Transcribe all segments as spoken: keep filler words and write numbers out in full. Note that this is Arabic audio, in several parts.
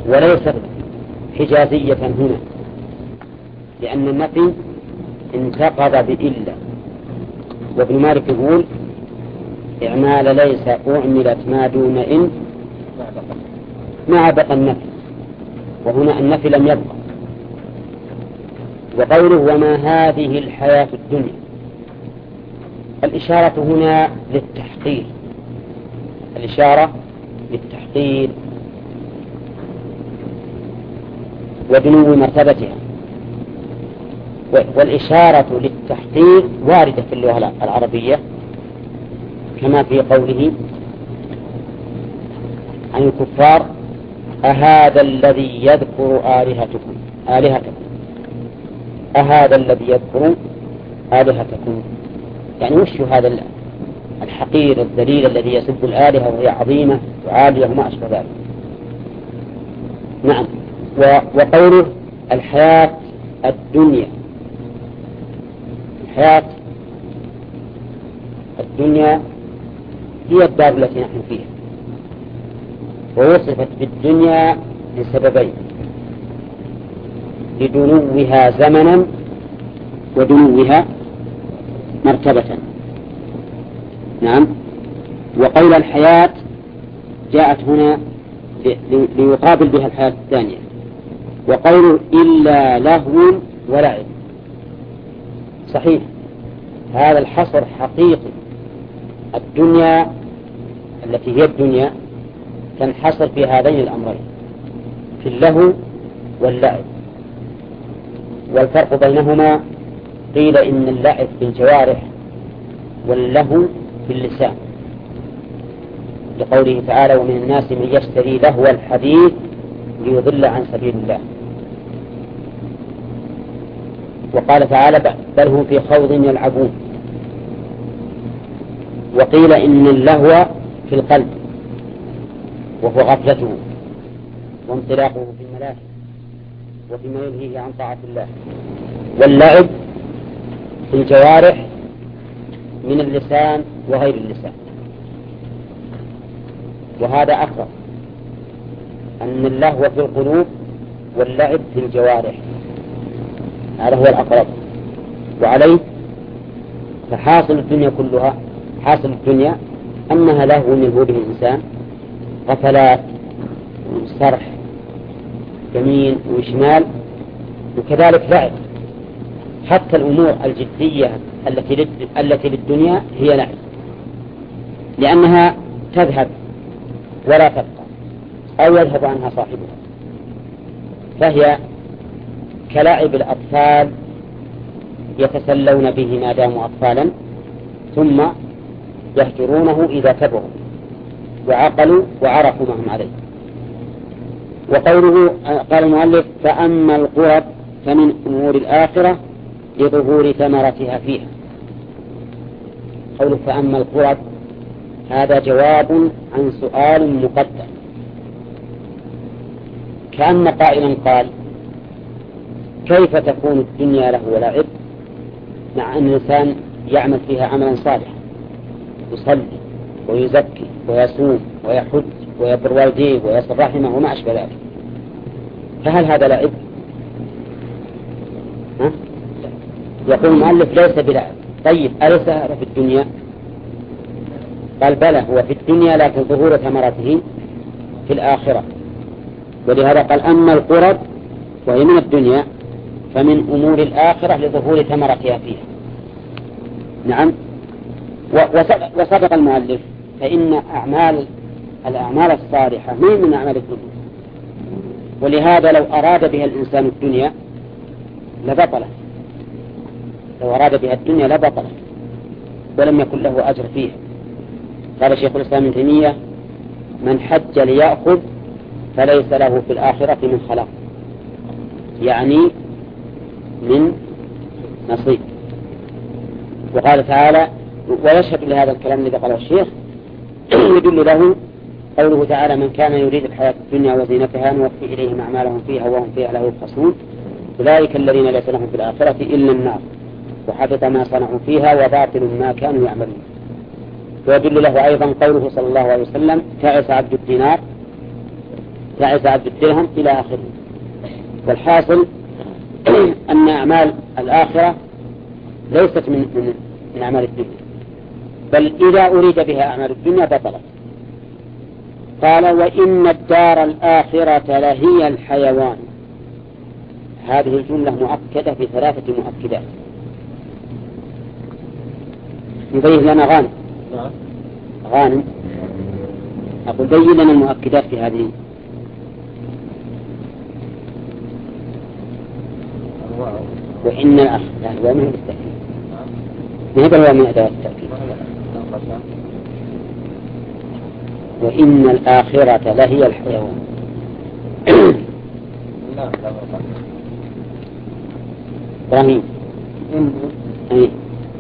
وليست حجازية هنا، لأن النفي انتقض بإلا. وابن مالك يقول إعمال ليس أعملت ما دون إن مع بقى النفي، وهنا النفي لم يبقى. وقوله وما هذه الحياة الدنيا، الإشارة هنا للتحقير، الإشارة للتحقير ودنو مرتبتها. والإشارة للتحقير واردة في اللغة العربية، كما في قوله عن الكفار أهذا الذي يذكر آلهتكم آلهتكم أهذا الذي يذكر آلهتكم، يعني وش هذا الحقير الذليل الذي يسب الآلهة وهي عظيمة وعالية وما أشبه ذلك. نعم. وقوله الحياة الدنيا، الحياة الدنيا هي الدار التي نحن فيها، ووصفت بالدنيا لسببين: لدنوها زمنا ودنوها مرتبة. نعم. وقول الحياة جاءت هنا ليقابل بها الحياة الثانية. وقول إلا لهو ولعب، صحيح هذا الحصر حقيقي. الدنيا التي هي الدنيا تنحصر في هذين الأمرين، في اللهو واللعب. والفرق بينهما قيل إن اللعب في الجوارح واللهو في اللسان، لقوله تعالى ومن الناس من يشتري لهو الحديث ليضل عن سبيل الله. وقال تعالى بل هم في خوض يلعبون. وقيل إن اللهو في القلب وهو غفلته وانطلاقه في الملاهي وفيما يلهيه عن طاعة الله. واللعب في الجوارح من اللسان وغير اللسان. وهذا أقرب، أن اللهو في القلوب واللعب في الجوارح، هذا هو الأقرب. وعليه فحاصل الدنيا كلها، حاصل الدنيا أنها لهو يلهو به الإنسان، غفلات وسرح يمين وشمال، وكذلك لعب. حتى الأمور الجدية التي التي للدنيا هي لعب، لأنها تذهب ولا تبقى أو يذهب عنها صاحبها، فهي كلاعب الأطفال يتسلون به ما داموا أطفالا، ثم يهجرونه إذا كبروا وعقلوا وعرفوا ما هم عليه. وقوله قال المؤلف فأما القرب فمن أمور الآخرة لظهور ثمرتها فيها. قوله فأما القرب هذا جواب عن سؤال مقدم، كأن قائلا قال كيف تكون الدنيا له ولعب مع أن الإنسان يعمل فيها عملا صالحا، يصلي ويزكي ويصوم ويحج ويبر والديه ويصل رحمه وما أشبه ذلك، فهل هذا لعب؟ ها؟ يقول المؤلف ليس بلعب. طيب أليس هذا في الدنيا؟ قال بلى هو في الدنيا، لكن ظهور ثمرته في الآخرة. ولهذا قال أما القرب وهي من الدنيا فمن أمور الآخرة لظهور ثمرتها فيها. نعم. وصدق المؤلف، فإن أعمال الأعمال الصالحة من من أعمال الدنيا، ولهذا لو أراد بها الإنسان الدنيا لبطلت، لو أراد بها الدنيا لبطلت ولم يكن له أجر فيها. قال شيخ الإسلام ابن تيمية من حج ليأخذ فليس له في الآخرة من خلاق، يعني من نصيب. وقال تعالى ويشهد لهذا الكلام الذي قاله الشيخ يدل له قوله تعالى من كان يريد الحياة الدنيا وزينتها نوفي إليهم أعمالهم فيها وهم فيها لا يبخسون أولئك الذين ليس لهم في الآخرة إلا النار وحبط ما صنعوا فيها وباطل ما كانوا يعملون. ويدل له أيضا قوله صلى الله عليه وسلم تعس عبد الدينار تعس عبد الدرهم إلى آخره. والحاصل أن أعمال الآخرة ليست من, من, من أعمال الدنيا، بل إذا أريد بها أعمال الدنيا بطلت. قال وإن الدار الآخرة لهي الحيوان. هذه الجملة مؤكدة بثلاثة مؤكدات. يبين لنا غانم غانم أقول بين لنا المؤكدات في هذه. وإن الأخ لا هو من التأكيد، هذا هو من أدوات التأكيد. وإن الآخرة لهي الحيوان. إبراهيم أي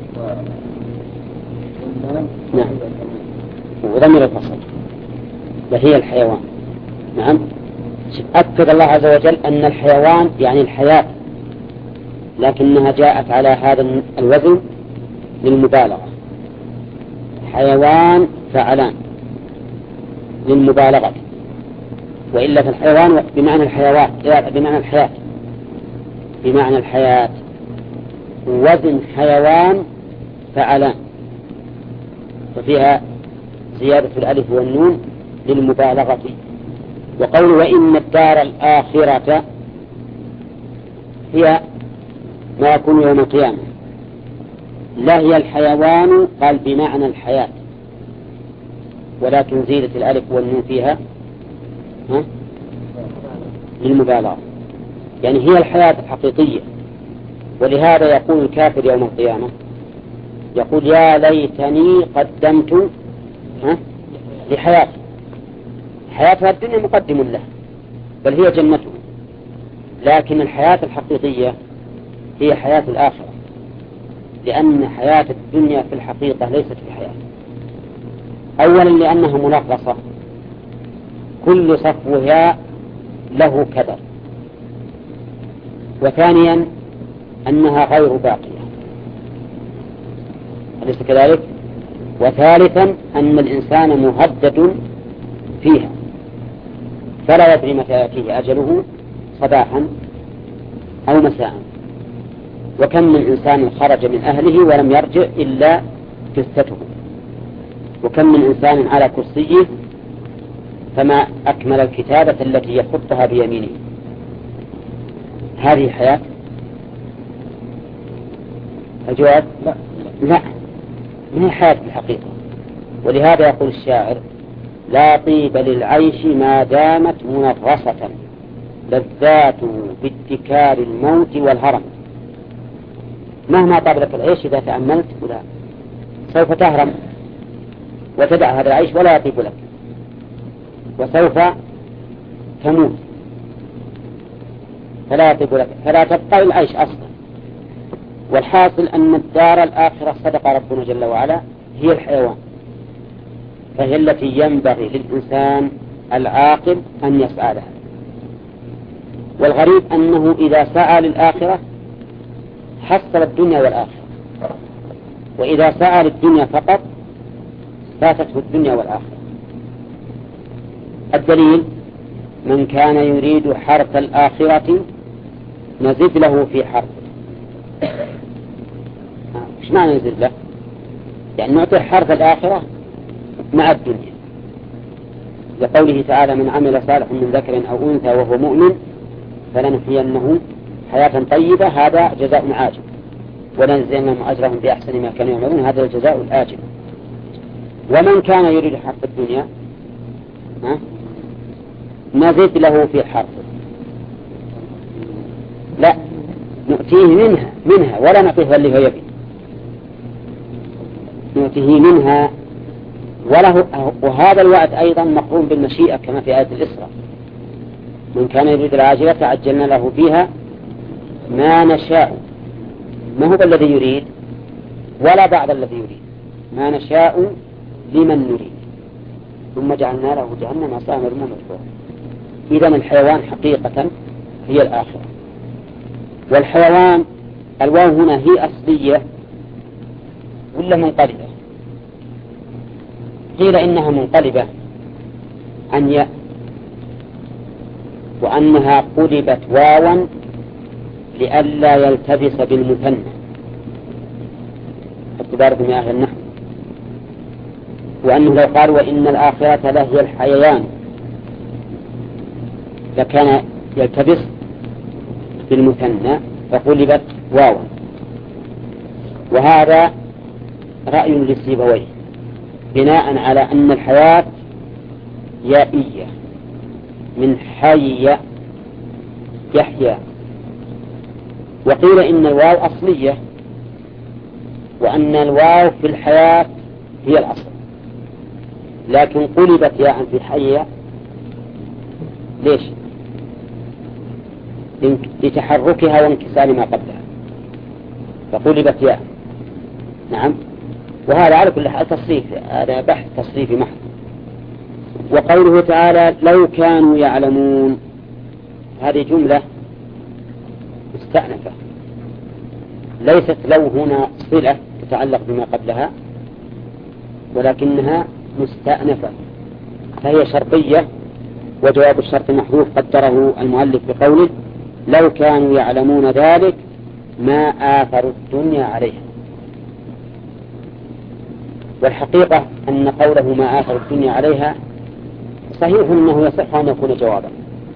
نعم وضمير الفصل لهي الحيوان. نعم أكد الله عز وجل أن الحيوان يعني الحياة، لكنها جاءت على هذا الوزن للمبالغة. حيوان فعلان للمبالغة، وإلا في الحيوان بمعنى الحيوان بمعنى الحياة بمعنى الحياة وزن حيوان فعلان، ففيها زيادة الألف والنون للمبالغة. وقول وإن الدار الآخرة هي ما يكون يوم القيامة، لا هي الحيوان قال بمعنى الحياة، ولكن زيادة الألف والنون فيها ها للمبالغة، يعني هي الحياة الحقيقية. ولهذا يقول الكافر يوم القيامة يقول يا ليتني قدمت ها لحياتي. حياتها الدنيا مقدم له بل هي جنته، لكن الحياة الحقيقية هي حياة الآخرة، لأن حياة الدنيا في الحقيقة ليست بحياة. أولا لأنها منغصة، كل صفوها له كدر. وثانيا أنها غير باقية، أليس كذلك؟ وثالثا أن الإنسان مهدد فيها فلا يدري متى يأتيه أجله صباحا أو مساء. وكم من إنسان خرج من أهله ولم يرجع إلا جثته، وكم من إنسان على كرسيه فما أكمل الكتابة التي يخطها بيمينه. هذه حياة؟ الجواب لا, لا. من هي حياة الحقيقة. ولهذا يقول الشاعر لا طيب للعيش ما دامت منغصة، لذاته باتكار الموت والهرم. مهما طاب لك العيش إذا تأملت ولا سوف تهرم وتدع هذا العيش ولا يطيب لك، وسوف تموت فلا يطيب لك، فلا تبقى العيش أصلا. والحاصل أن الدار الآخرة صدق ربنا جل وعلا هي الحيوان، فهي التي ينبغي للإنسان العاقل أن يسعى لها. والغريب أنه إذا سعى للآخرة حصل الدنيا والآخرة، وإذا سعى للدنيا فقط فاتته الدنيا والآخرة. الدليل من كان يريد حرث الآخرة نزد له في حرثه. ايش معنى نزد له؟ يعني نعطي حرث الآخرة مع الدنيا، لقوله تعالى من عمل صالح من ذكر أو أنثى وهو مؤمن فلنحيينه حياة طيبة، هذا جزاء عاجل، ولنجزينهم أجرهم بأحسن ما كانوا يعملون، هذا الجزاء الآجل. ومن كان يريد حرث الدنيا نزد له في حرثه، لا نؤتيه منها منها ولا نعطيه اللي هو يبي، نؤتيه منها وله. وهذا الوعد أيضا مقرون بالمشيئة كما في آية الإسراء من كان يريد العاجلة عجلنا له فيها ما نشاء، ما هو الذي يريد ولا بعض الذي يريد، ما نشاء لمن نريد ثم جعلنا له جهنم يصلاها مذموما مدحورا. إذن الحيوان حقيقة هي الآخرة. والحيوان الواو هنا هي أصلية ولا منقلبة؟ قيل إنها منقلبة عن ياء وأنها قلبت واوا لئلا يلتبس بالمثنى. اعتباركم يا أهل النحو. وأنه لو قال وإن الآخرة لهي الحيوان لكان يلتبس بالمثنى فقلبت واوا. وهذا رأي للسيبويه بناء على أن الحياة يائية من حي يحيى، وقيل إن الواو أصلية وأن الواو في الحياة هي الأصل، لكن قلبت ياء في حي ليش؟ لتحركها وانكسار ما قبلها فقلبت ياء. نعم. وهذا على كل حال تصريف، هذا بحث تصريفي محض. وقوله تعالى لو كانوا يعلمون، هذه جملة مستأنفة، ليست لو هنا صلة تتعلق بما قبلها ولكنها مستأنفة فهي شرطية، وجواب الشرط محذوف قدره المؤلف بقوله لو كانوا يعلمون ذلك ما آثروا الدنيا عليها. والحقيقة أن قوله ما آثروا الدنيا عليها صحيح أنه يصح أن يكون جوابا،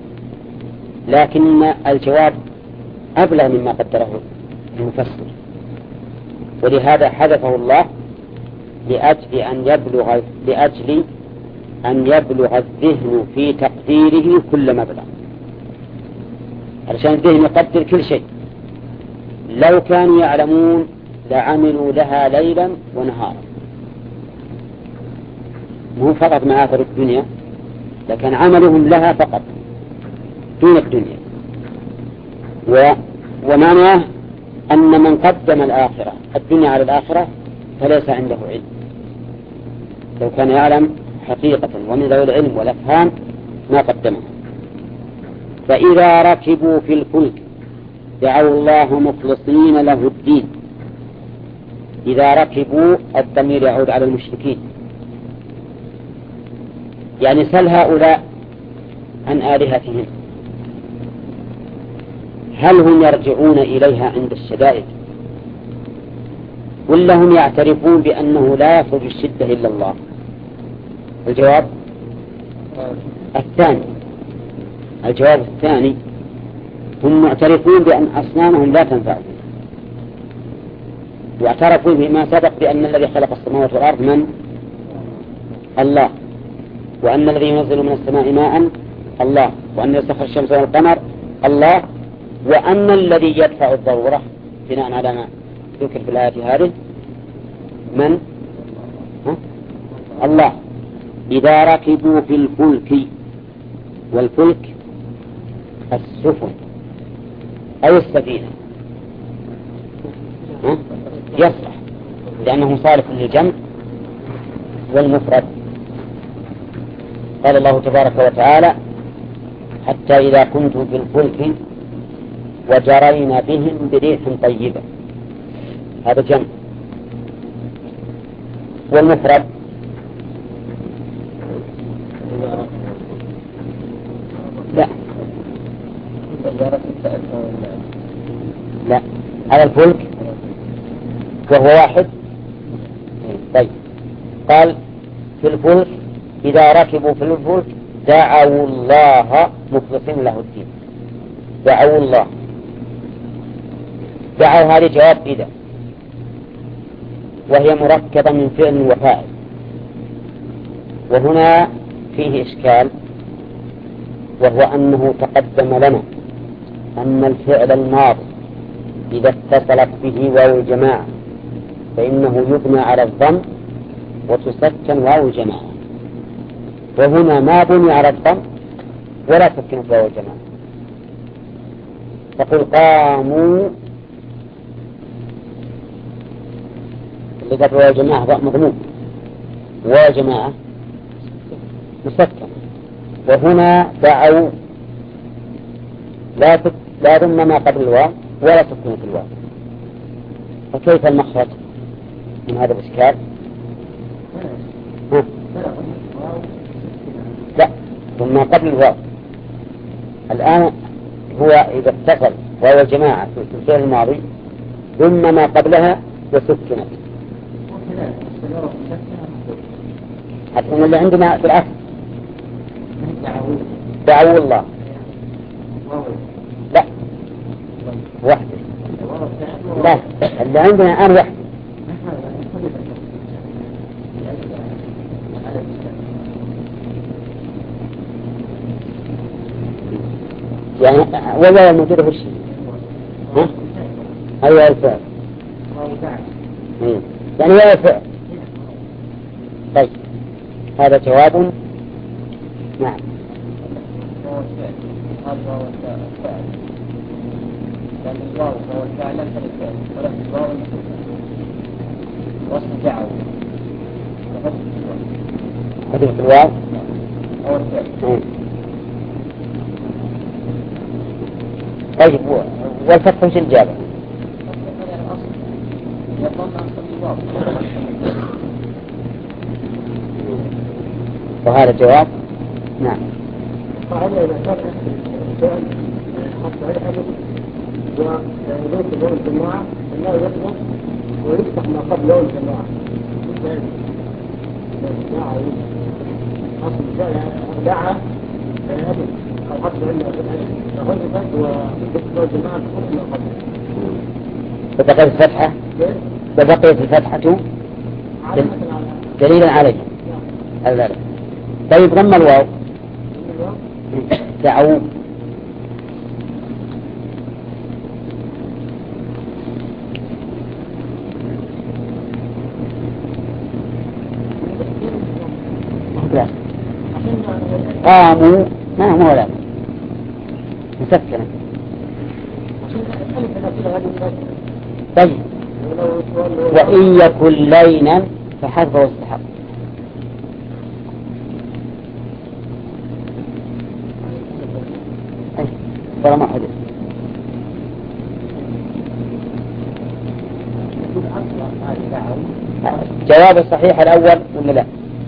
لكن الجواب أبلغ مما قدره المفسر، ولهذا حذفه الله لأجل أن يبلغ لأجل أن يبلغ الذهن في تقديره كل مبلغ، علشان الذهن يقدر كل شيء. لو كانوا يعلمون لعملوا لها ليلا ونهارا، مو فقط ما آثر الدنيا، لكن عملهم لها فقط دون الدنيا. و... ومعناه أن من قدم الآخرة الدنيا على الآخرة فليس عنده علم. لو كان يعلم حقيقة ومن ذوي العلم والأفهام ما قدمه. فإذا ركبوا في الفلك دعوا الله مخلصين له الدين. إذا ركبوا الضمير يعود على المشركين، يعني سل هؤلاء عن آلهتهم هل هم يرجعون إليها عند الشدائد ولا هم يعترفون بأنه لا يخرج الشدة إلا الله؟ الجواب الثاني. الجواب الثاني، هم معترفون بأن أصنامهم لا تنفعهم، واعترفوا بما سبق بأن الذي خلق السماوات والأرض من؟ الله، وأن الذي ينزل من السماء ماء الله، وأن يسخر الشمس والقمر الله، وأن الذي يدفع الضرورة بناء على ما ذكر في الآية هذه من؟ ها؟ الله. إذا ركبوا في الفلك، والفلك السفن أو السفينة ها؟ يصلح لأنه صالح للجمع والمفرد. قال الله تبارك وتعالى حتى إذا كنتم في الفلك وجرينا بهم بريح طيبة، هذا جمع. والمفرد لا لا على الفلك وهو واحد. طيب قال في الفلك إذا ركبوا في الفلك دعوا الله مخلصين له الدين. دعوا الله، دعوا هذه جواب إذا، وهي مركبة من فعل وفاعل. وهنا فيه إشكال، وهو أنه تقدم لنا أن الفعل الماضي إذا اتصلت به واو الجماعة فإنه يبنى على الضم وتسكن واو الجماعة، وهنا ما بني على الضم ولا سكن واو الجماعة. فقل قاموا، اللي قبل واو الجماعة مضموم، واو الجماعة مسكن، وهنا دعوا لا تك... لا ضم ما قبل الواو ولا سكن في الواو، فكيف المخرج من هذا الإشكال؟ ها؟ لا ثم قبل الواو الآن هو إذا اتصل وهو الجماعة في الفعل الماضي ثم ما قبلها وسكنت حتى اللي عندنا في الأصل دعوا الله لا وحده لا اللي عندنا الآن وحده يعني ولا موجودة في الشيء ها؟ أيوة الفعل يعني هو الفعل. طيب هذا جواب. نعم هذه في الواو طيب والفتح وش الجابة وهذا جواب. نعم فهذا إذا كان الفعل حتى أي حدث وليس لون الجماعة فلا يطلق ويفتح ما قبل لون الجماعة الجماعة أصل الفعل دعا فيهدف أو حتى عندنا فغلقت ويفتح الجماعة تكون ما قبل فبقيت الفتحة فبقيت الفتحة دليلا عليه. هذا طيب ضم الواو دعوا قاموا ما هو ولا مسكنة. طيب وإن يكن لينا فحذف واستحق. ترى ما حدث جواب الصحيح الأول ولا لا؟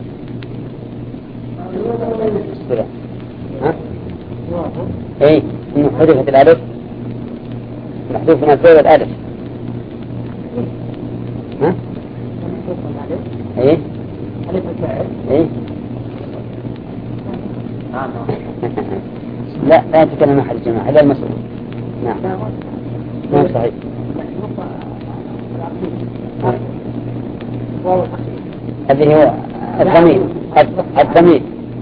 ها؟ ايه انه حذفت الالف محذوف من الفعل الالف. ها؟ ايه ايه لا لا تتكلم أحد الجماعة هذا المسؤول. نعم نعم صحيح. هذه هو الضمير الضمير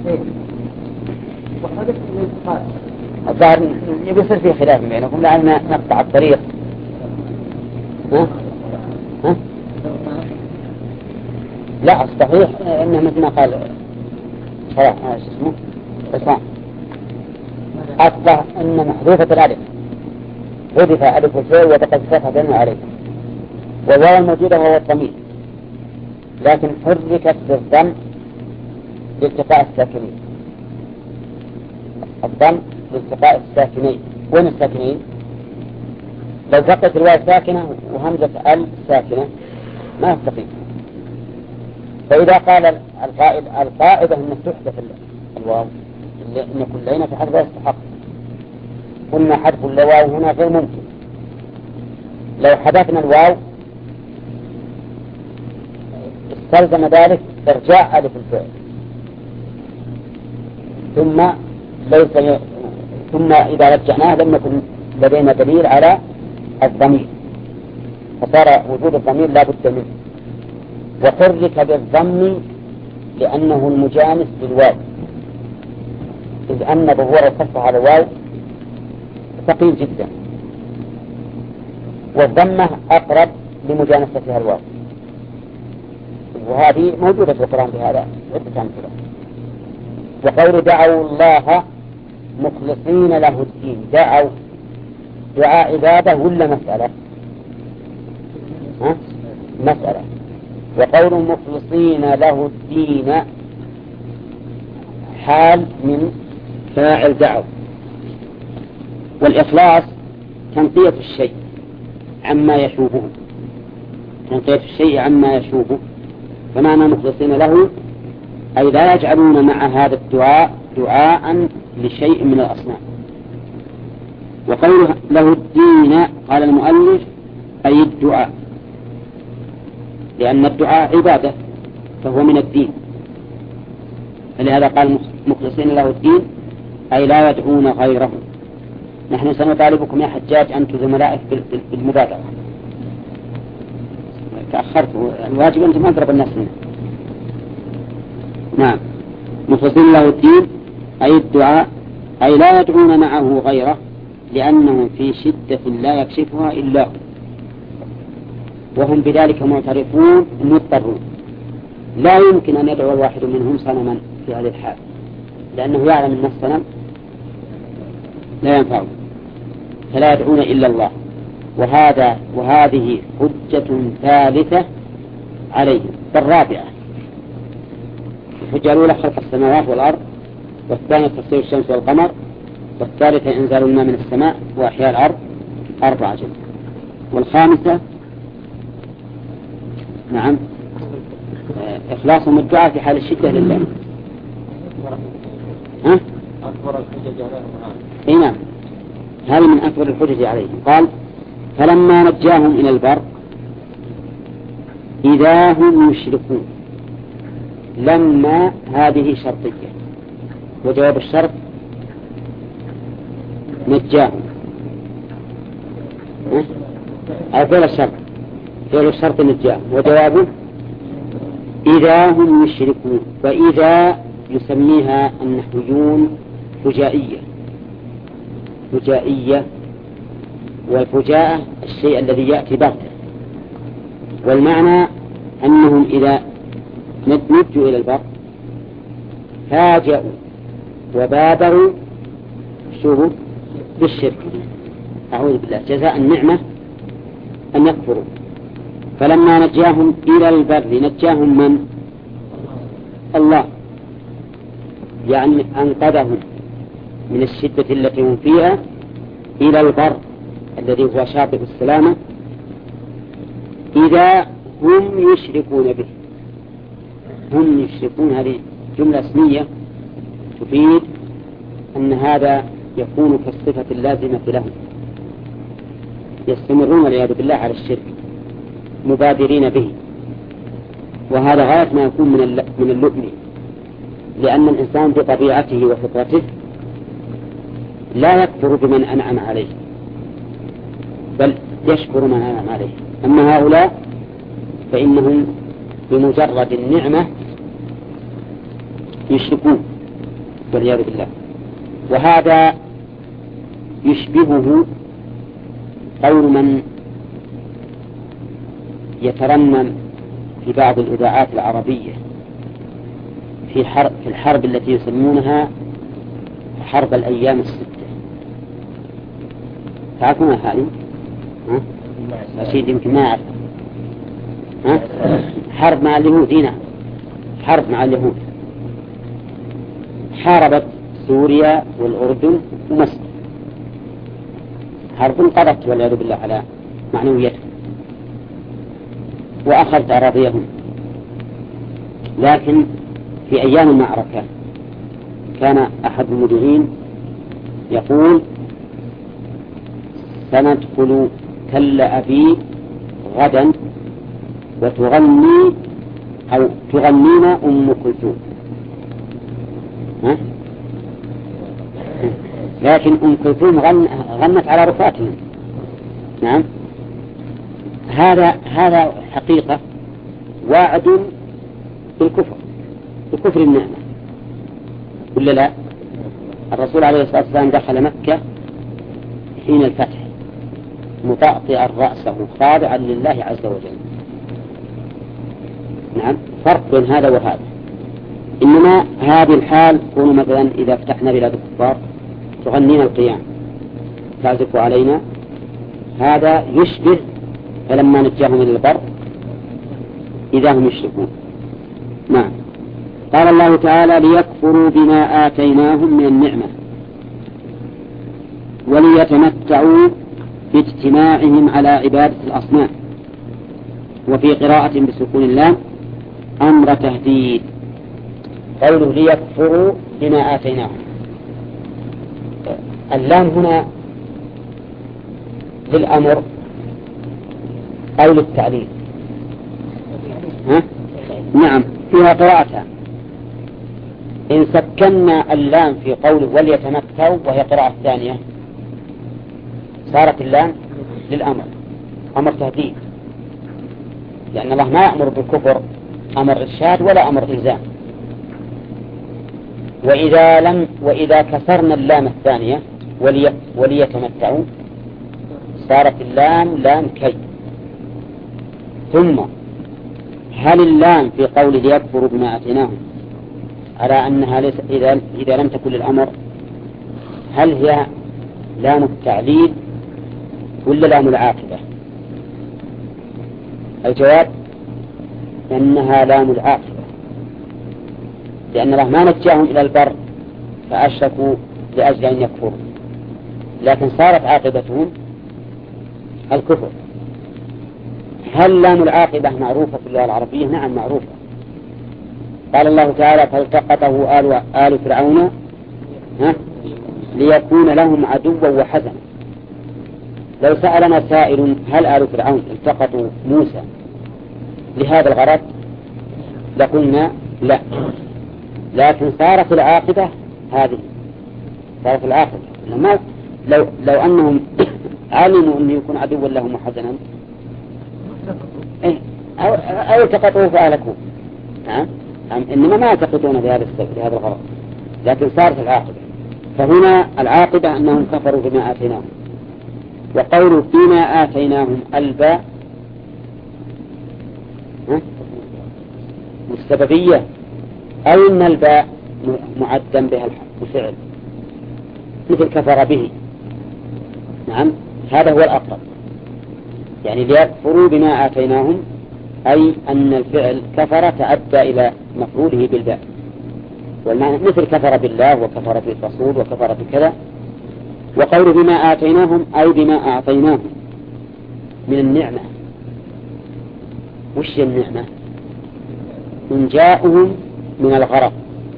الظاهر يصير فيه خلاف بينكم لأننا نقطع الطريق. ها؟ ها؟ لا الصحيح انه مثل ما قال صلاح ما اسمه عصام أصبح أن محذوفة الألف حذف ألف الفعل وتقد فتح بينه عليه والواو الموجودة هو الضمير لكن حركت بالضم لالتقاء الساكنين. الضم لالتقاء الساكنين. وين الساكنين؟ لو بقيت الواو ساكنة وهمزة ال ساكنة ما يستقيم. فإذا قال القائد القاعدة أن تحدث الواو إن كلنا في حذف يستحق قلنا حذف الواو هنا غير ممكن. لو حذفنا الواو استلزم ذلك إرجاع ألف الفعل ثم ليس ي... ثم إذا رجعناه لم يكن لدينا دليل على الضمير فصار وجود الضمير لا بد منه. وحرك بالضم لأنه المجانس للواو إذ أن ظهور الفتح على الواو ثقيل جدا والضمة أقرب لمجانستها الواو وهذه موجودة في القرآن بهذا عدة أمثلة. وقول دعوا الله مخلصين له الدين دعوا دعاء عبادة ولا مسألة؟ ها؟ مسألة. وقول مخلصين له الدين حال من فاعل دعوا. والإخلاص تنقية الشيء عما يشوبه تنقية الشيء عما يشوبه فمعنى مخلصين له أي لا يجعلون مع هذا الدعاء دعاء لشيء من الأصنام وقوله له الدين قال المؤلف أي الدعاء، لأن الدعاء عبادة فهو من الدين، فلهذا قال مخلصين له الدين أي لا يدعون غيره. نحن سنطالبكم يا حجاج أن زملائك بالمبادرة، تأخرت، الواجب أنتم أضرب الناس هنا. نعم، مخلصين له الدين أي الدعاء أي لا يدعون معه غيره، لأنهم في شدة لا يكشفها إلا هو، وهم بذلك معترفون مضطرون. لا يمكن أن يدعو الواحد منهم صنما في هذه الحال، لأنه يعلم أن الصنم لا ينفعه، فلا يدعون إلا الله. وهذا وهذه حجة ثالثة عليهم، الرابعة. الحجة الأولى خلق السماوات والأرض، والثانية تفسير الشمس والقمر، والثالثة إنزال الماء من السماء وأحياء الأرض، أربعة جمع. والخامسة نعم إخلاصهم الدعاء في حال الشدة لله. ها؟ أكبر الحجج عليهم. اي نعم، هذه من أكبر الحجج عليهم. قال فلما نجاهم إلى البر إذا هم يشركون. لما هذه شرطية، وجواب الشرط نجاهم، أو فعل الشرط فعل الشرط نجاهم، وجوابه إذا هم يشركون. فإذا يسميها النحويون فجائية. فجائية، والفجاءة الشيء الذي يأتي بغتة، والمعنى أنهم إذا نجوا إلى البر فاجأوا وبادروا شوفوا بالشرك، أعوذ بالله، جزاء النعمة أن يكفروا. فلما نجاهم إلى البر نجاهم من؟ الله، يعني أنقذهم من الشدة التي هم فيها إلى البر الذي هو شاطئ السلامة، إذا هم يشركون به. هم يشركون هذه جملة اسمية تفيد أن هذا يكون كالصفة اللازمة لهم، يستمرون والعياذ بالله على الشرك مبادرين به. وهذا غاية ما يكون من من اللؤم، لأن الإنسان بطبيعته وفطرته لا يكفر بمن أنعم عليه، بل يشكر من أنعم عليه. أما هؤلاء فإنهم بمجرد النعمة يشركون والعياذ بالله. وهذا يشبهه قول من يترنم في بعض الإذاعات العربية في حرب في الحرب التي يسمونها حرب الأيام الستة. تعرفونها هذه؟ ها؟ أشيد يمكن ما أعرف. ها؟ حرب مع اليهود. هنا حرب مع اليهود، حاربت سوريا والأردن ومصر، حرب قضت والعياذ بالله على معنويتهم وأخذت أراضيهم. لكن في أيام المعركة كان أحد المذيعين يقول سندخل تل أبي غدا وتغني أو تغنينا أم كلثوم. لكن أم كلثوم غن غنت على رفاتهم. نعم، هذا هذا حقيقة وعد بالكفر، بكفر النعمة، ولا لا؟ الرسول عليه الصلاة والسلام دخل مكة حين الفتح مطأطئا رأسه خاضعا لله عز وجل. نعم، فرق بين هذا وهذا. إنما هذه الحال تكون مثلا إذا فتحنا بلاد الكفار تغنينا القيام تعزف علينا، هذا يشبه فلما نجاهم إلى البر إذا هم يشركون. نعم. قال الله تعالى ليكفروا بما آتيناهم من النعمة وليتمتعوا باجتماعهم على عبادة الأصنام. وفي قراءة بسكون اللام أمر تهديد. قوله ليكفروا بما آتيناهم، اللام هنا للأمر أو للتعليل؟ ها؟ نعم فيها قراءتان. إن سكننا اللام في قوله وليتمتعوا وهي قراءة ثانية صارت اللام للأمر، أمر تهديد، لأن الله ما يأمر بالكفر أمر إرشاد ولا أمر إلزام. وإذا لم وإذا كسرنا اللام الثانية ولي وليتمتعوا صارت اللام لام كي. ثم هل اللام في قول ليكفروا بما أتيناهم على أنها ليس إذا إذا لم تكن للأمر هل هي لام التعليل ولا لام العاقبة؟ الجواب أنها لام العاقبة، لأن الله ما نجاهم إلى البر فأشركوا لأجل أن يكفروا، لكن صارت عاقبتهم الكفر. هل لام العاقبة معروفة في اللغة العربية؟ نعم معروفة. قال الله تعالى فالتقطه آل, آل فرعون ليكون لهم عدوا وحزنا. لو سألنا سائل هل آل فرعون التقطوا موسى لهذا الغرض لقلنا لا، لكن صارت العاقبة هذه، صارت العاقبة لما لو, لو أنهم علموا أن يكون عدوا لهم وحزنا إيه أو, أو التقطوه فأهلكوه. نعم إنما ما يعتقدون بهذا بهذا الغرض، لكن صارت العاقبة. فهنا العاقبة أنهم كفروا بما آتيناهم. وقولوا بما آتيناهم الباء السببية أو إن الباء معدا بها الفعل مثل كفر به. نعم هذا هو الأقرب، يعني ليكفروا بما آتيناهم أي أن الفعل كفر تعدى إلى مفعوله بالباء، والمعنى مثل كفر بالله وكفر بالرسول وكفر بكذا. وقول بما آتيناهم أي بما أعطيناهم من النعمة. وش النعمة؟ إنجاؤهم من الغرق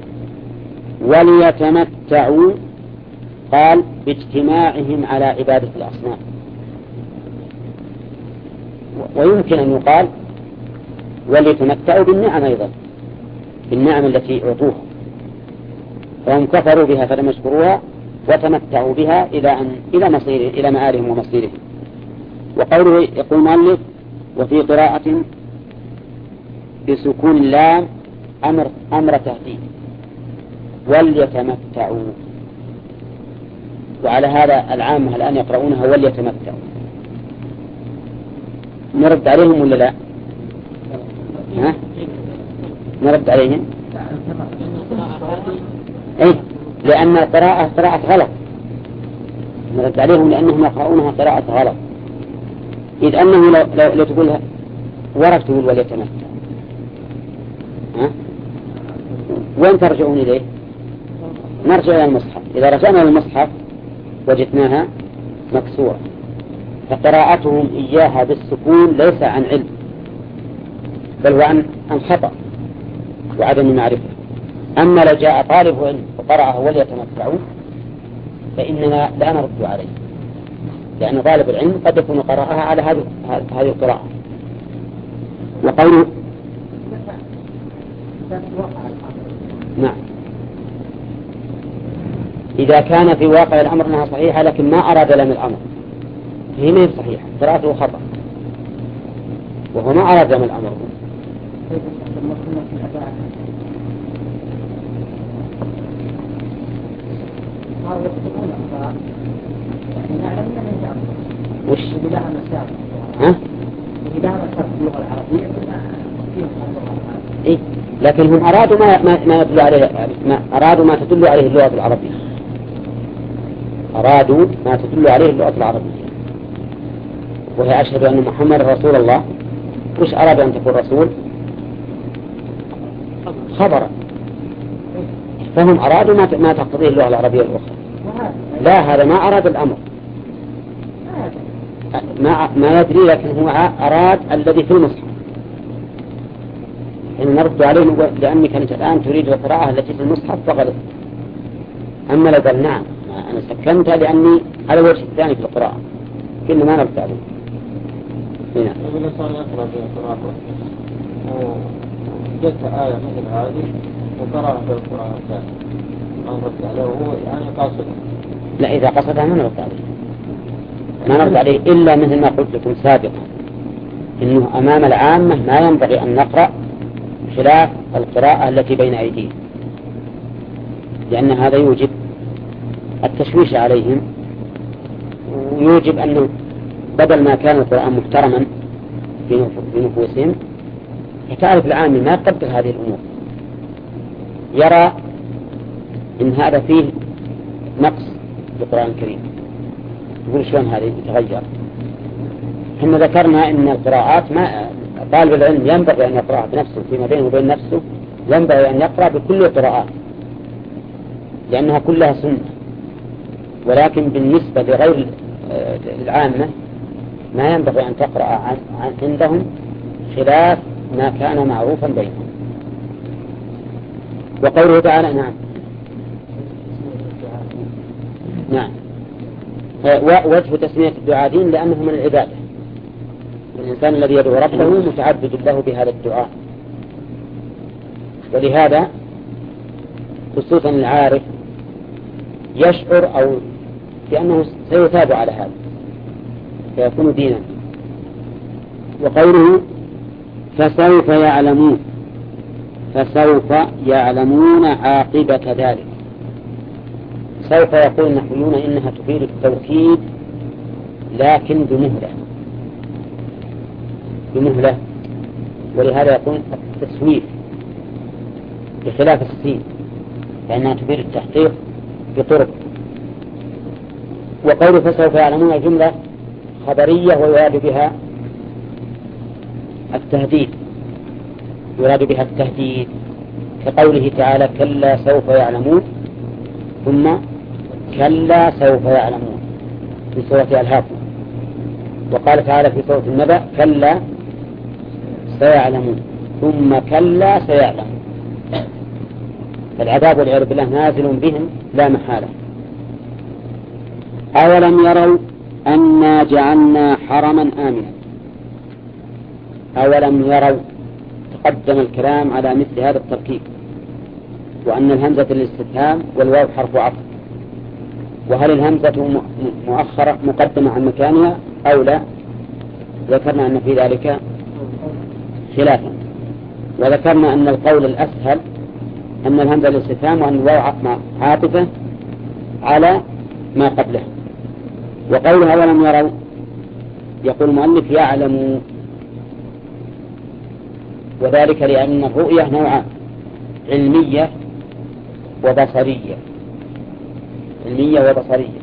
وليتمتعوا، قال باجتماعهم على عبادة الأصنام. ويمكن أن يقال وليتمتعوا بالنعم أيضا، بالنعم التي أعطوها، فهم كفروا بها فلم يشكروها وتمتعوا بها إلى أن إلى مصير إلى مآلهم ومصيرهم. وقوله يقول المؤلف وفي قراءة بسكون اللام أمر أمر تهديد وليتمتعوا، وعلى هذا العامة الآن يقرؤونها وليتمتعوا. نرد عليهم ولا لا؟ ها؟ نرد عليهم؟ إيه؟ لأن القراءة قراءة غلط، نرد عليهم لأنهم يقرؤونها قراءة غلط. إذ أنه لو, لو, لو تقولها ورد تقول وليتمتع، ها؟ وين ترجعون إليه؟ نرجع إلى المصحف. إذا رجعنا إلى المصحف وجدناها مكسورة، فقراءتهم إياها بالسكون ليس عن علم بل هو عن خطأ وعدم معرفة. أما لو جاء طالب علم وقرأه وليتمتعوا فإننا لا نرد عليه، لأن طالب العلم قد يكون قرأها على هذه هذه القراءة. وقوله نعم إذا كان في واقع الأمر أنها صحيحة لكن ما أراد لم الأمر هي ما هي صحيحة، قراءته خطأ وهو ما أراد لم الأمر. وش؟ ها؟ إيه؟ لكن هم أرادوا ما ما ما يدل عليه، ما أرادوا ما تدل عليه اللغة العربية، أرادوا ما تدل عليه اللغة العربية، وهي أشهد أن محمد رسول الله. وش أراد أن تكون رسول؟ خبرا. فهم أرادوا ما ما تقتضيه اللغة العربية الأخرى. لا هذا ما أراد الأمر، ما ما يدري، لكن هو أراد الذي في المصحف. إن نرد عليه لأنك كانت الآن تريد القراءة التي في المصحف فغلط. أما لو قال نعم أنا سكنتها لأني على الوجه الثاني في القراءة كنا ما نرد عليه. هنا إذا صار يقرأ في القرآن وجدت آية مثل هذه وقرأها في القرآن الثاني ما نرد عليه وهو يعني قاصد. لا، إذا قصدها ما نرد عليه، ما نرد عليه إلا مثل ما قلت لكم سابقا إنه أمام العامة ما ينبغي أن نقرأ خلاف القراءة التي بين أيديهم، لأن هذا يوجب التشويش عليهم، ويوجب أنه بدل ما كان القرآن محترما في نفوسهم فتعرف العامل ما يقدر هذه الأمور، يرى إن هذا فيه نقص في القرآن الكريم، يقول شلون هذا يتغير. احنا ذكرنا إن القراءات ما طالب العلم ينبغي أن يقرأ بنفسه فيما بينه وبين نفسه، ينبغي أن يقرأ بكل القراءات لأنها كلها سنة، ولكن بالنسبة لغير العامة ما ينبغي أن تقرأ عن عندهم خلاف ما كان معروفا بينهم. وقوله تعالى نعم نعم وجه تسمية الدعاء دين لأنه من العبادة، الإنسان الذي يدعو ربه متعبد له بهذا الدعاء، ولهذا خصوصا العارف يشعر أو بأنه سيثاب على هذا فيكون دينا. وقوله فسوف يعلمون، فسوف يعلمون عاقبة ذلك. سوف يقول النحويون إنها تفيد التوكيد لكن بمهلة بمهلة ولهذا يكون التسويف بخلاف السين لأنها تفيد التحقيق بطرق. وقول فسوف يعلمون جملة خبرية ويراد بها التهديد يراد بها التهديد كقوله تعالى كلا سوف يعلمون ثم كلا سوف يعلمون في سورة الهاكم، وقال تعالى في سورة النبأ كلا سيعلمون ثم كلا سيعلمون. العذاب والعياذ بالله نازل بهم لا محالة. أولم يروا أنا جعلنا حرما آمنا. أولم يروا تقدم الكلام على مثل هذا التركيب، وأن الهمزة للاستفهام والواو حرف عطف، وهل الهمزة مؤخرة مقدمة عن مكانها أو لا؟ ذكرنا أن في ذلك خلافا، وذكرنا أن القول الأسهل أن الهمزة للاستفهام وأن الواو عاطفة على ما قبله. وقولها ولم يروا يقول المؤلف يعلموا، وذلك لأن الرؤية نوعان علمية وبصرية علمية وبصرية.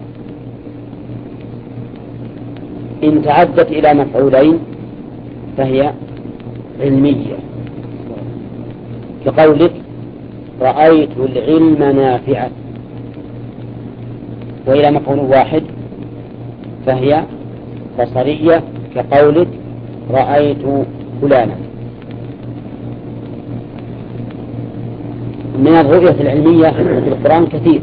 إن تعدت إلى مفعولين فهي علمية كقولك رأيت العلم نافعا، وإلى مفعول واحد فهي بصرية كقولك رأيت فلانا. من الرؤية العلمية في القرآن كثير،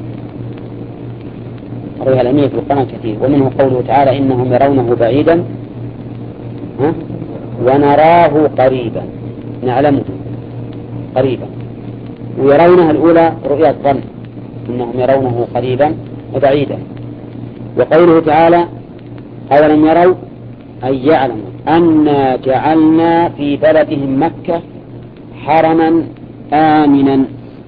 الرؤية العلمية في القرآن كثير، ومنه قوله تعالى إنهم يرونه بعيدا ها؟ ونراه قريبا، نعلمه قريبا. ويرونها الأولى رؤية ظن إنهم يرونه قريبا وبعيدا. وقوله تعالى أولم يروا أي يعلموا أنا جعلنا في بلدهم مكة حرما آمنا.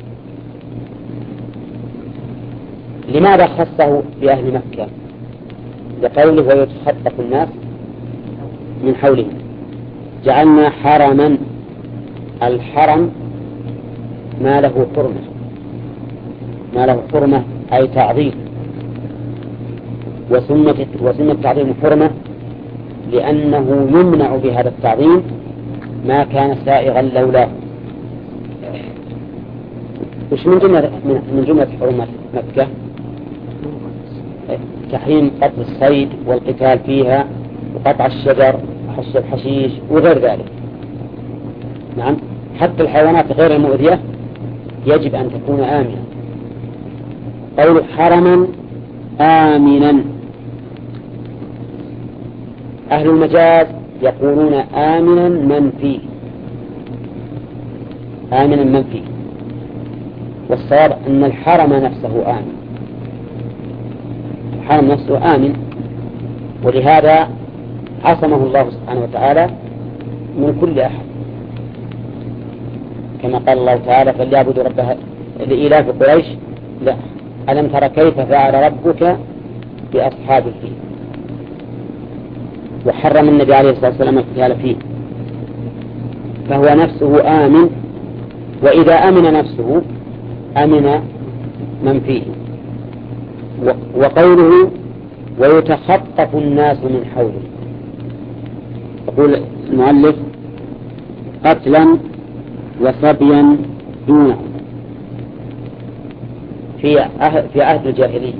لماذا خصه بأهل مكة؟ لقوله ويتخطف الناس من حولهم. جعلنا حرما، الحرم ما له حرمة ما له حرمة أي تعظيم، وسمة وسمة تعظيم حرمة لأنه يمنع بهذا التعظيم ما كان سائغا لولاه. وش من جملة من جملة حرمة مكة؟ تحريم قتل الصيد والقتال فيها وقطع الشجر وحص الحشيش وغير ذلك. نعم، حتى الحيوانات غير المؤذية يجب أن تكون آمنة. قول حرما آمنا أهل المجاز يقولون آمنا من فيه، آمنا من فيه، والصواب أن الحرم نفسه آمن، الحرم نفسه آمن، ولهذا عصمه الله سبحانه وتعالى من كل أحد، كما قال الله تعالى فليعبدوا رب لإيلاف قريش لا ألم تر كيف فعل ربك بأصحاب الفيل، وحرم النبي عليه الصلاة والسلام القتال فيه، فهو نفسه آمن، وإذا أمن نفسه أمن من فيه. وقوله ويتخطف الناس من حوله، يقول المؤلف قتلا وصبيا دونه في أهل, في عهد الجاهلية،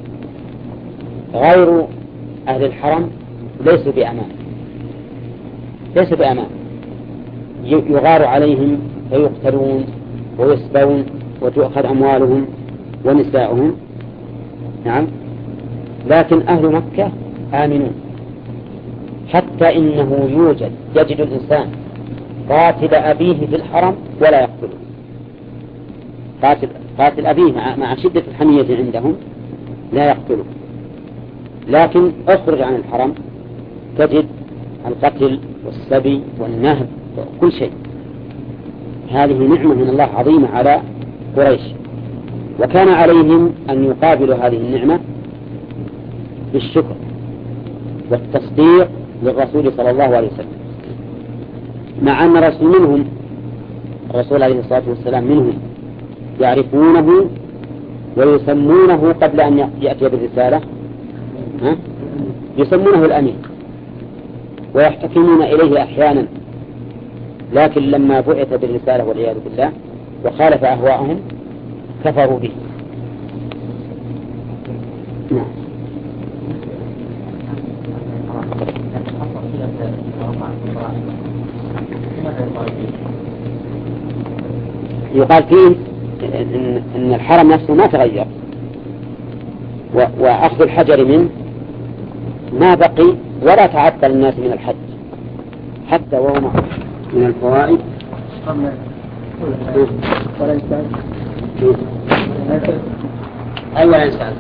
غير أهل الحرم ليسوا بأمان، ليسوا بأمان، يغار عليهم ويقتلون ويسبون وتؤخذ أموالهم ونساؤهم، نعم، لكن أهل مكة آمنون، حتى إنه يوجد يجد الإنسان قاتل أبيه في الحرم ولا يقتله، قاتل, قاتل أبيه مع, مع شدة الحمية عندهم لا يقتله، لكن اخرج عن الحرم تجد القتل والسبي والنهب وكل شيء. هذه نعمة من الله عظيمة على قريش، وكان عليهم أن يقابلوا هذه النعمة بالشكر والتصديق للرسول صلى الله عليه وسلم، مع أن رسول منهم الرسول عليه الصلاة والسلام منهم يعرفونه ويسمونه قبل أن يأتي بالرسالة ها؟ يسمونه الأمين ويحتكمون إليه أحيانا، لكن لما بعث بالرسالة والعياذ بالله وخالف أهواءهم كفروا به. نعم. يقال فيه إن, إن الحرم نفسه ما تغير، وأخذ الحجر منه ما بقي ولا تعطل الناس من الحج حتى وهو من الفوائد. أي ولا إنسان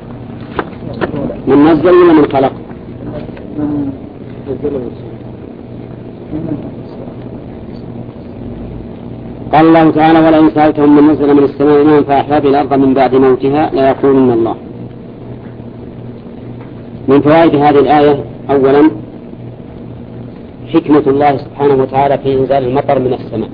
من نزل ولا من خلق؟ قال الله تعالى ولئن سألتهم من نزل من السماء ماء فأحيا به الأرض من بعد موتها ليقولن الله. من فوائد هذه الآية أولا حكمة الله سبحانه وتعالى في إنزال المطر من السماء،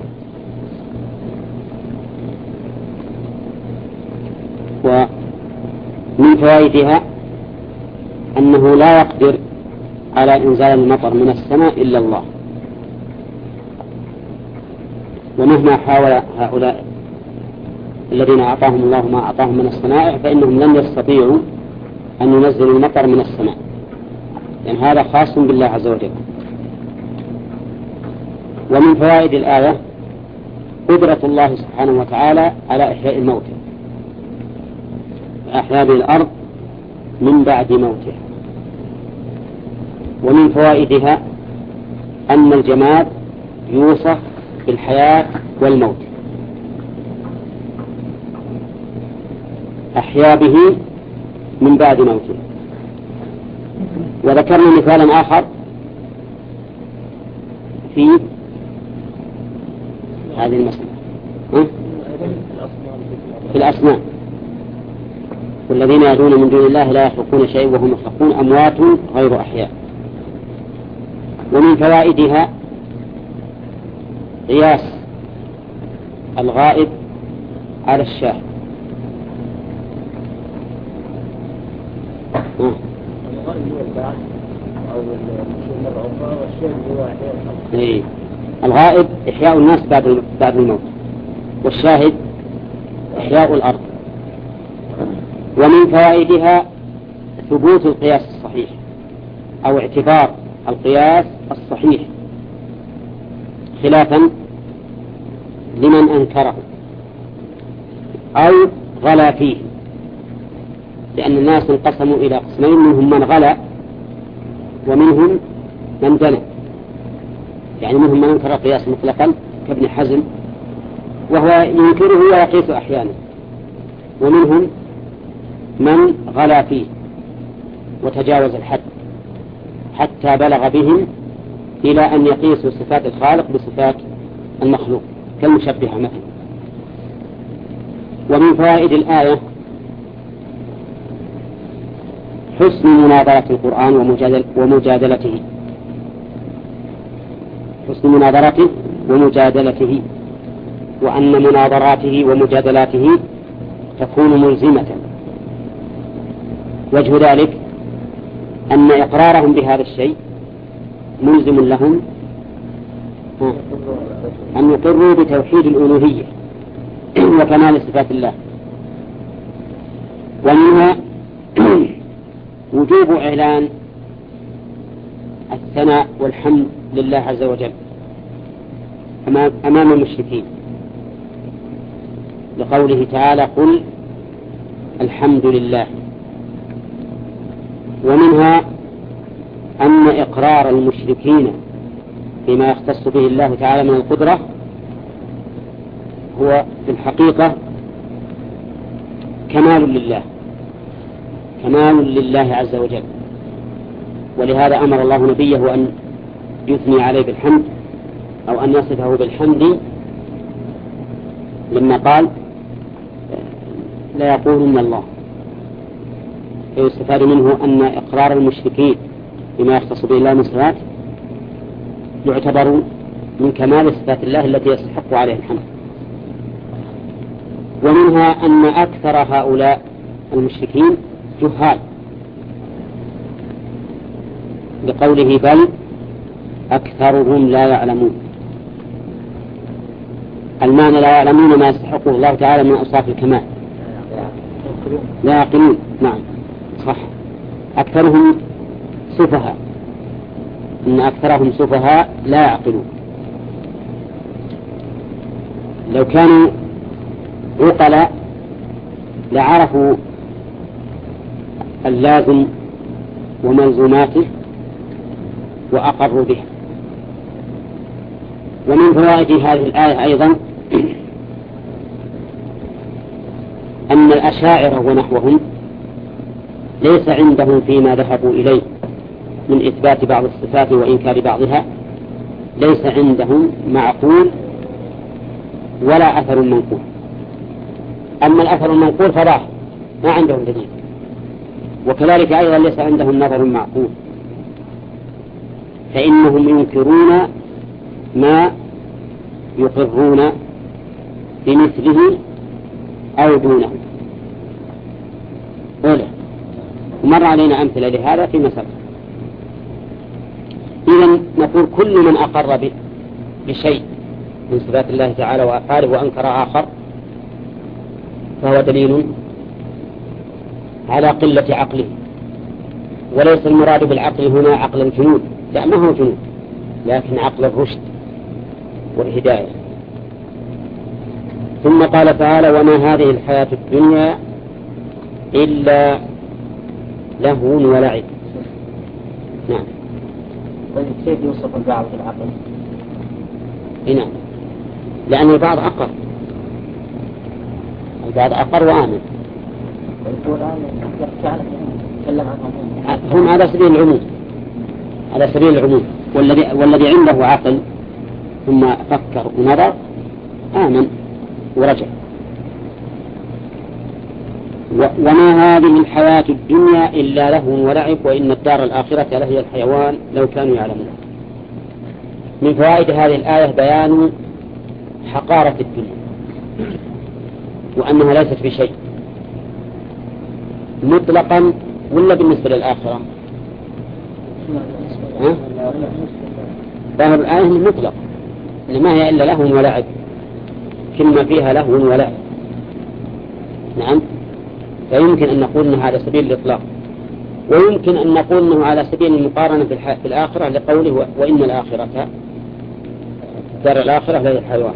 ومن فوائدها أنه لا يقدر على إنزال المطر من السماء إلا الله، ومهما حاول هؤلاء الذين أعطاهم الله ما أعطاهم من الصنائع فإنهم لن يستطيعوا أن ينزلوا المطر من السماء، لأن يعني هذا خاص بالله عز وجل. ومن فوائد الآية قدرة الله سبحانه وتعالى على إحياء الموتى، أحياء به الأرض من بعد موتها. ومن فوائدها أن الجماد يوصف بالحياة والموت، أحيا به من بعد موته. وذكرنا مثالا آخر في هذه المسألة في الأصنام، والذين يدعون من دون الله لا يخلقون شيئا وهم يخلقون أموات غير أحياء. ومن فوائدها قياس الغائب على الشاهد. إيه. الغائب إحياء الناس بعد بعد الموت، والشاهد إحياء الأرض. ومن فوائدها ثبوت القياس الصحيح أو اعتبار القياس الصحيح خلافا لمن أنكره أو غلا فيه، لأن الناس انقسموا إلى قسمين، منهم من غلا ومنهم من دنا، يعني منهم من انكر القياس مطلقا كابن حزم وهو ينكره ويقيس أحيانا، ومنهم من غلا فيه وتجاوز الحد حتى بلغ بهم إلى أن يقيسوا صفات الخالق بصفات المخلوق كالمشبهة مثلا. ومن فوائد الآية حسن مناظرة القرآن ومجادل ومجادلته حسن مناظرته ومجادلته وأن مناظراته ومجادلاته تكون ملزمة. وجه ذلك أن إقرارهم بهذا الشيء ملزم لهم أن يقروا بتوحيد الألوهية وكمال صفات الله. ومنها وجوب إعلان الثناء والحمد لله عز وجل أمام المشركين لقوله تعالى قل الحمد لله. ومنها أن إقرار المشركين بما يختص به الله تعالى من القدرة هو في الحقيقة كمال لله كمال لله عز وجل، ولهذا أمر الله نبيه أن يثني عليه بالحمد أو أن يصفه بالحمد لما قال لا يقولن الله. فيستفاد منه أن إقرار المشركين بما يختص به الله من صفات يعتبر من كمال صفات الله التي يستحق عليه الحمد. ومنها أن أكثر هؤلاء المشركين جهال لقوله بل أكثرهم لا يعلمون، المعنى لا يعلمون ما يستحقه الله تعالى من أوصاف الكمال، لا يعقلون. نعم صح، أكثرهم سفهاء، إن أكثرهم سفهاء لا يعقلون. لو كانوا عقلاء لعرفوا اللازم وملزوماته وأقروا به. ومن فوائد هذه الآية أيضا أن الأشاعرة ونحوهم ليس عندهم فيما ذهبوا إليه من إثبات بعض الصفات وإنكار بعضها ليس عندهم معقول ولا أثر منقول. أما الأثر المنقول فظاهر ما عندهم دليل، وكذلك أيضا ليس عندهم نظر معقول، فإنهم ينكرون ما يقرون بمثله أو دونه. أولا ومر علينا أمثلة لهذا في مسألة. إذن نقول كل من أقر بشيء من صفات الله تعالى وأفعاله وأنكر آخر فهو دليل على قلة عقله، وليس المراد بالعقل هنا عقل الجنود، لا ما هو جنود، لكن عقل الرشد والهداية. ثم قال تعالى وما هذه الحياة الدنيا إلا لهو ولعب. نعم. والشيء يوصف البعض بالعقل. نعم، لأن البعض أقر، البعض أقر وآمن. هم على سبيل العموم، على سبيل العموم، والذي والذي عنده عقل ثم فكر ونظر آمن ورجع. وما هذه الحياة الدنيا إلا لهو ولعب وإن الدار الآخرة لهي الحيوان لو كانوا يعلمون. من فوائد هذه الآية بيان حقارة الدنيا وأنها ليست بشيء مطلقا ولا بالنسبة للآخرة. ظاهر الآية مطلق لما هي إلا لهو ولعب، كلمة فيها لهو ولعب. نعم، فيمكن أن نقول أنه على سبيل الإطلاق، ويمكن أن نقول أنه على سبيل المقارنة في الآخرة لقوله وإن الآخرة دار الآخرة لهي الحيوان.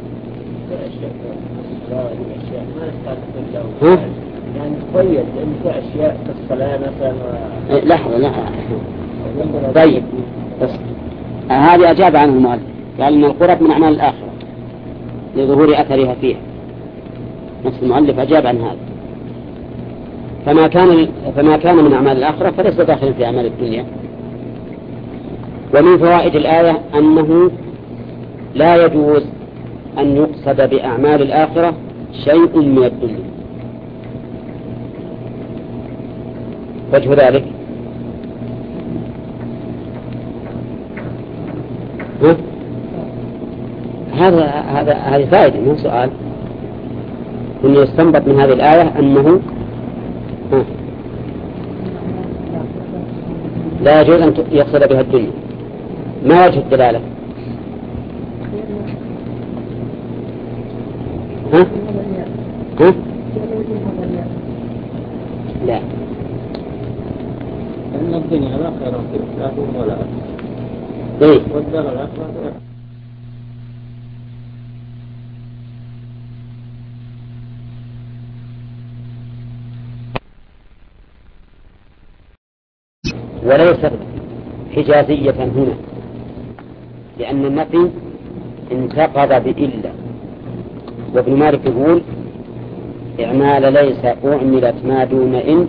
ها؟ يعني قيد أن في أشياء كالصلاة مثلا. لحظة لحظة طيب بس هذه أجاب عنه المؤلف، قال إن القرب من أعمال الآخرة لظهور أثرها فيها. نفس المؤلف أجاب عن هذا. فما كان فما كان من أعمال الآخرة فليس داخلا في أعمال الدنيا. ومن فوائد الآية أنه لا يجوز أن يقصد بأعمال الآخرة شيء من الدنيا. وجه ذلك ها؟ هذا هذا هذه فائدة من سؤال إنه يستنبط من هذه الآية أنه ها؟ لا يجوز أن يقصد بها الدنيا. ما وجه الدلالة؟ ها؟ ها؟ لا. لأن الدنيا لا خير فيها لا ولا إيه؟ والدار الآخرة وليست حجازية هنا، لأن النفي انتقض بإلا. وابن مالك يقول إعمال ليس أعملت ما دون إن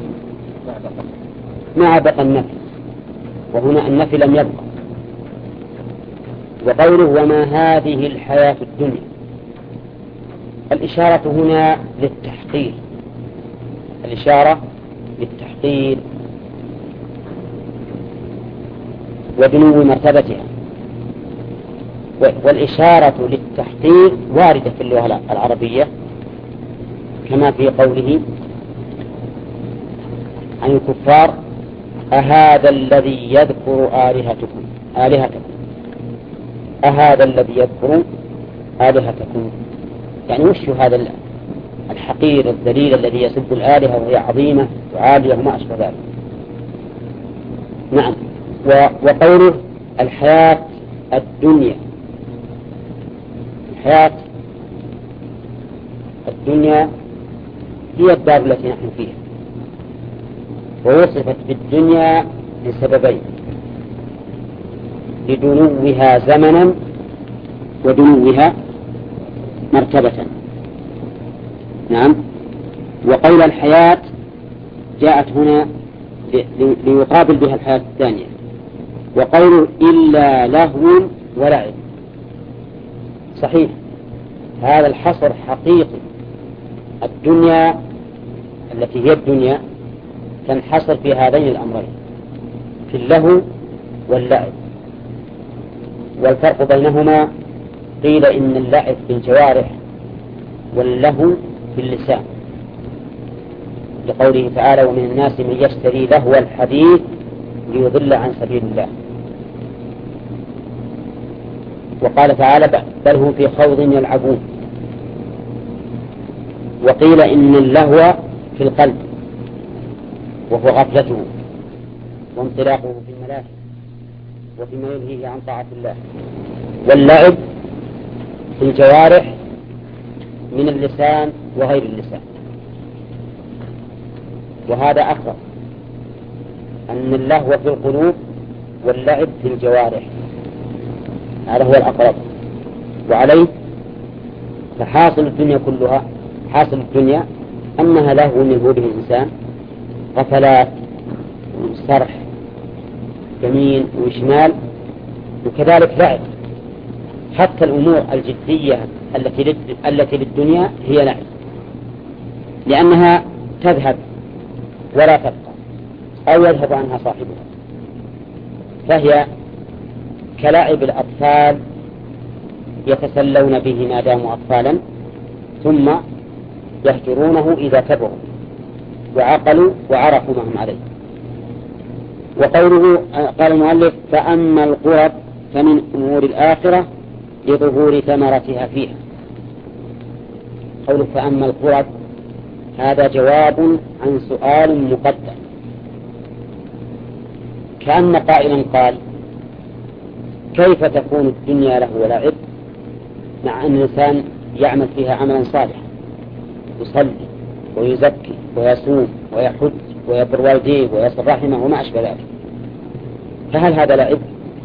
مع بقى النفي، وهنا النفي لم يبقى. وقوله وما هذه الحياة الدنيا، الإشارة هنا للتحقير، الإشارة للتحقير ودنو مرتبتها. والإشارة للتحقير واردة في اللغة العربية كما في قوله عن الكفار أهذا الذي يذكر آلهتكم آلهتكم أهذا الذي يذكر آلهتكم، يعني وش هذا الحقير الذليل الذي يسب الآلهة وهي عظيمة وعالية وما أشبه ذلك. نعم. وقوله الحياة الدنيا، الحياة الدنيا هي الدار التي نحن فيها، ووصفت بالدنيا لسببين: لدنوها زمنا ودنوها مرتبة. نعم. وقول الحياة جاءت هنا ليقابل بها الحياة الثانية. وقول إلا لهو ولعب، صحيح هذا الحصر حقيقي. الدنيا التي هي الدنيا تنحصر في هذين الأمرين، في اللهو واللعب. والفرق بينهما قيل إن اللعب بالجوارح واللهو باللسان، لقوله تعالى ومن الناس من يشتري لهو الحديث ليضل عن سبيل الله. وقال تعالى بل هم في خوض يلعبون. وقيل إن اللهو في القلب وهو غفلته وانطلاقه في الملاهي وفيما يلهيه عن طاعة الله. واللعب في الجوارح من اللسان وغير اللسان. وهذا أقرب، أن اللهو في القلوب واللعب في الجوارح، هذا هو الأقرب. وعليه فحاصل الدنيا كلها، حاصل الدنيا أنها لهو يلهو به الإنسان، غفلات وسرح يمين وشمال، وكذلك لعب. حتى الأمور الجدية التي التي للدنيا هي لعب، لأنها تذهب ولا تبقى أو يذهب عنها صاحبها، فهي كلاعب الأطفال يتسلون به ما داموا أطفالا، ثم يهجرونه إذا كبروا وعقلوا وعرفوا ما هم عليه. وقوله قال المؤلف فأما القرب فمن أمور الآخرة لظهور ثمرتها فيها. قوله فأما القرب هذا جواب عن سؤال مقدم، كأن قائلا قال كيف تكون الدنيا له ولعب مع أن الإنسان يعمل فيها عملا صالحا، يصلي ويزكي ويصوم ويحج ويبر والديه ويصل رحمه وما أشبه ذلك. فهل هذا لعب؟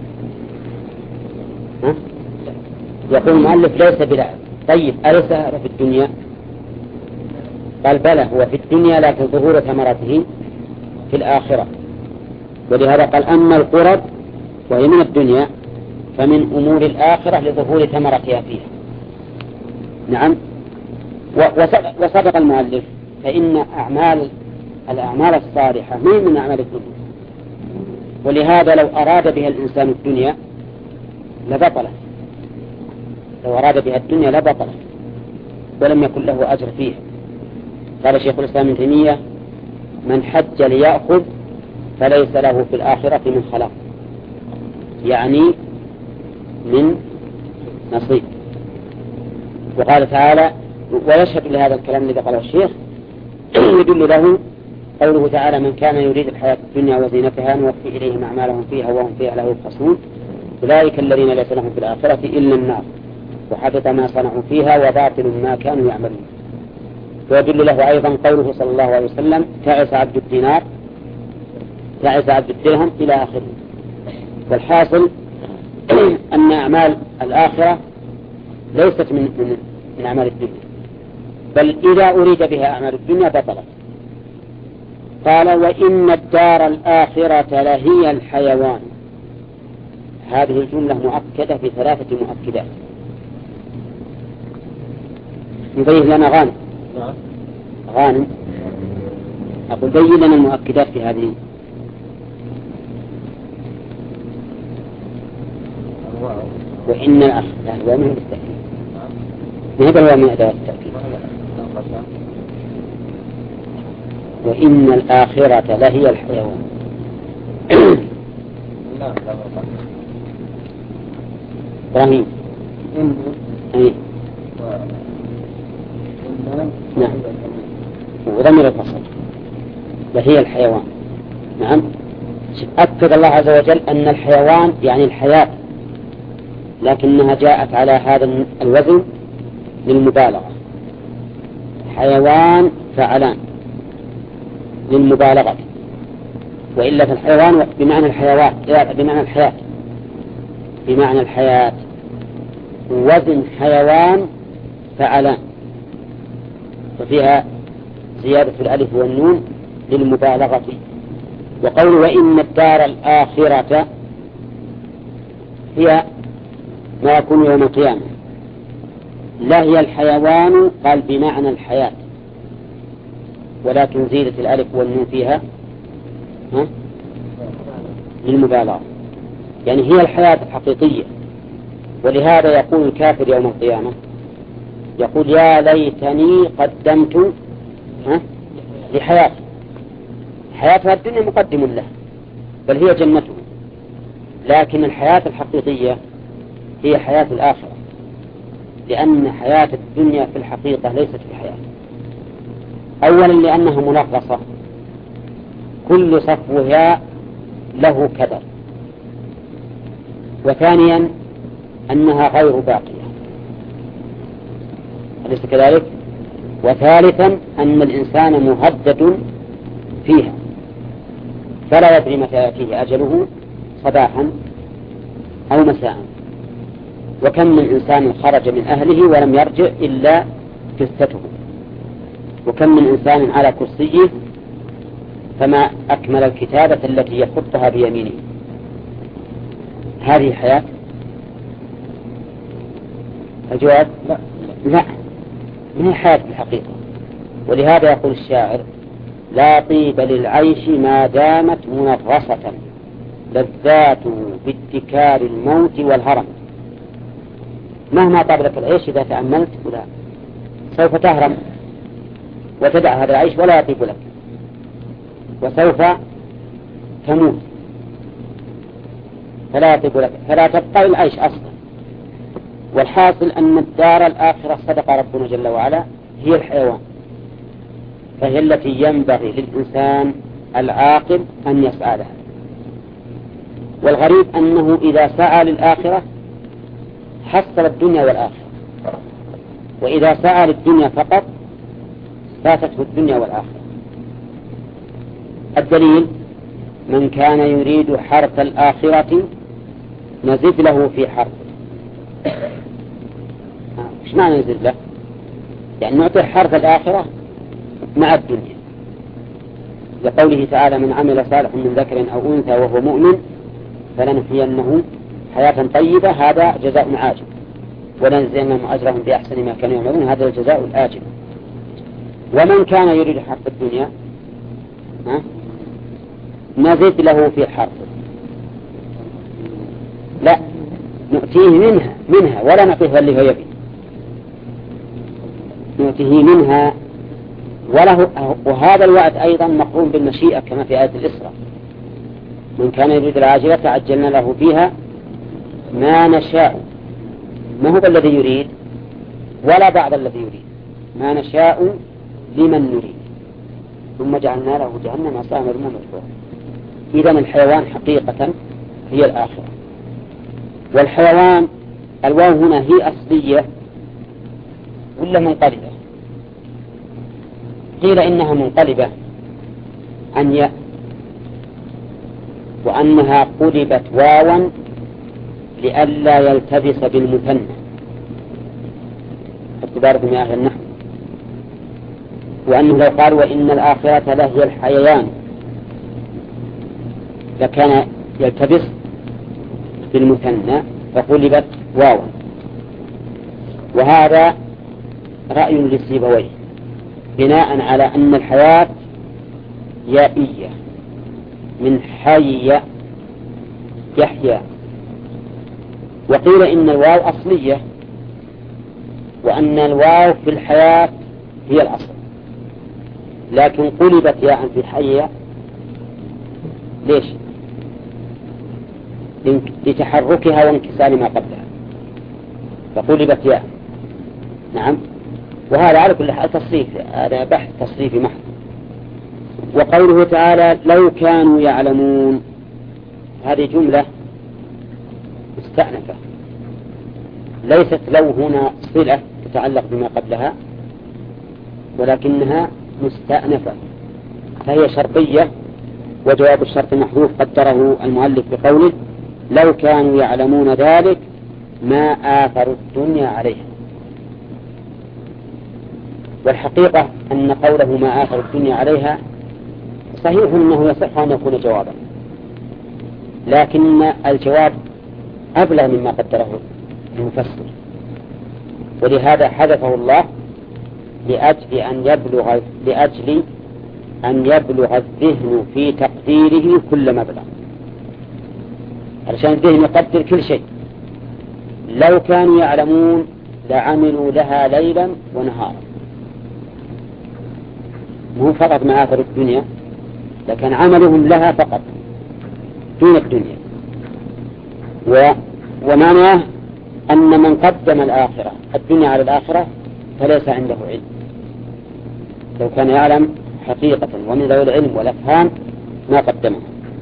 ها؟ يقول المؤلف ليس بلعب. طيب أليس هذا في الدنيا؟ قال بلى هو في الدنيا لكن ظهور ثمرته في الآخرة. ولهذا قال أما القرب وهي من الدنيا فمن أمور الآخرة لظهور ثمرتها فيها. نعم. وصدق المؤلف فإن أعمال الأعمال الصالحة من من أعمال الدنيا، ولهذا لو أراد بها الإنسان الدنيا لبطلت، لو أراد بها الدنيا لبطلت ولم يكن له أجر فيها. قال شيخ الإسلام ابن تيمية من حج ليأخذ فليس له في الآخرة من خلاق، يعني من نصيب. وقال تعالى ويشهد لهذا الكلام الذي قاله الشيخ يدل له قوله تعالى من كان يريد الحياة الدنيا وزينتها نوفي إليهم أعمالهم فيها وهم فيها لا يبخسون أولئك الذين ليس لهم في الآخرة إلا النار وحبط ما صنعوا فيها وباطل ما كانوا يعملون. ويدل له أيضا قوله صلى الله عليه وسلم تعس عبد الدينار تعس عبد الدرهم إلى آخره. والحاصل أن أعمال الآخرة ليست من, من, من أعمال الدنيا، بل إذا أريد بها أعمال الدنيا بطلت. قال وإن الدار الآخرة لهي الحيوان. هذه الجملة مؤكدة في ثلاثة مؤكدات. يبين لنا غانم غانم أقول بين لنا المؤكدات في هذه. وإن الآخرة هو من التأكيد، هذا هو من أدوات التأكيد. وإن الآخرة لهي الحيوان. إبراهيم أي نعم وضمير الفصل لهي الحيوان. نعم. أكد الله عز وجل أن الحيوان يعني الحياة، لكنها جاءت على هذا الوزن للمبالغة، حيوان فعلان للمبالغة، وإلا فالحيوان بمعنى الحيوان بمعنى الحياة بمعنى الحياة وزن حيوان فعلان، ففيها زيادة الألف والنون للمبالغة. وقول وإن الدار الآخرة هي ما يكون يوم القيامة لا هي الحيوان قال بمعنى الحياة، ولكن زيدت الألف والنون فيها ها للمبالغة، يعني هي الحياة الحقيقية. ولهذا يقول الكافر يوم القيامة يقول يا ليتني قدمت ها لحياتي. حياتها الدنيا مقدم له بل هي جنته، لكن الحياة الحقيقية هي حياة الآخرة، لأن حياة الدنيا في الحقيقة ليست بحياة. أولا لأنها منغصة كل صفوها له كدر، وثانيا أنها غير باقية أليس كذلك؟ وثالثا أن الإنسان مهدد فيها فلا يدري متى يأتيه أجله صباحا أو مساء. وكم من إنسان خرج من أهله ولم يرجع إلا جثته، وكم من إنسان على كرسيه فما أكمل الكتابة التي يخطها بيمينه. هذه حياة؟ الجواب لا لا ما هي حياة بالحقيقة. ولهذا يقول الشاعر لا طيب للعيش ما دامت منغصة لذاته باتكال الموت والهرم. مهما طاب لك العيش إذا تأملت ولا سوف تهرم وتدع هذا العيش ولا يطيب لك، وسوف تموت فلا يطيب لك، فلا تبقى العيش أصلا. والحاصل أن الدار الآخرة صدق ربنا جل وعلا هي الحيوان، فهي التي ينبغي للإنسان العاقل أن يسعى لها. والغريب أنه إذا سعى للآخرة حصل الدنيا والآخرة، وإذا سعى للدنيا فقط فاتته الدنيا والآخرة. الدليل من كان يريد حرث الآخرة نزد له في حرثه. ايش معنى نزد له؟ يعني نعطي حرث الآخرة مع الدنيا، لقوله تعالى من عمل صالحا من ذكر أو أنثى وهو مؤمن فلنحيينه حياة طيبة، هذا جزاء عاجل، ولنجزينهم أجرهم بأحسن ما كانوا يعملون، هذا الجزاء الآجل. ومن كان يريد حرث الدنيا نزد له في حرثه، لا نؤتيه منها منها ولا نعطيه اللي هو يبي، نؤتيه منها وله. وهذا الوعد أيضا مقرون بالمشيئة كما في آية الإسراء، من كان يريد العاجلة عجلنا له فيها ما نشاء، ما هو الذي يريد ولا بعض الذي يريد، ما نشاء لمن نريد ثم جعلنا له جهنم يصلاها مذموما مدحورا. إذن الحيوان حقيقة هي الآخرة. والحيوان الواو هنا هي أصلية ولا منقلبة؟ قيل إنها منقلبة عن ياء، وأنها قلبت واوا لئلا يلتبس بالمثنى. اعتباركم يا أهل النحو، وأنه لو قال وإن الآخرة لهي الحيوان لكان يلتبس بالمثنى فقلبت واوا. وهذا رأي للسيبويه بناء على أن الحياة يائية من حي يحيى، وقيل إن الواو أصلية وأن الواو في الحياة هي الأصل، لكن قلبت ياء في حي ليش؟ لتحركها وانكسار ما قبلها فقلبت ياء. نعم، وهذا على كل حال تصريف، هذا بحث تصريفي محض. وقوله تعالى لو كانوا يعلمون، هذه جملة مستأنفة، ليست لو هنا صلة تتعلق بما قبلها، ولكنها مستأنفة فهي شرطية، وجواب الشرط محذوف قدره المؤلف بقوله لو كانوا يعلمون ذلك ما آثروا الدنيا عليها. والحقيقة أن قوله ما آثروا الدنيا عليها صحيح أنه يصح أن يكون جوابا، لكن الجواب أبلغ مما قدره المفسر، ولهذا حذفه الله لأجل أن يبلغ لأجل أن يبلغ الذهن في تقديره كل مبلغ، علشان الذهن يقدر كل شيء. لو كانوا يعلمون لعملوا لها ليلا ونهارا، مو فقط ما آثر الدنيا، لكن عملهم لها فقط دون الدنيا. و... ومعناه أن من قدم الآخرة الدنيا على الآخرة فليس عنده علم. لو كان يعلم حقيقة ومن ذوي العلم والأفهام ما قدمه.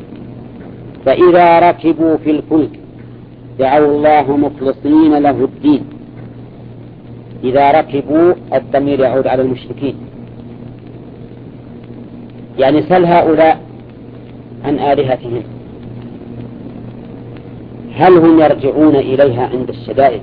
فإذا ركبوا في الفلك دعوا الله مخلصين له الدين. إذا ركبوا الضمير يعود على المشركين، يعني سل هؤلاء عن آلهتهم هل هم يرجعون إليها عند الشدائد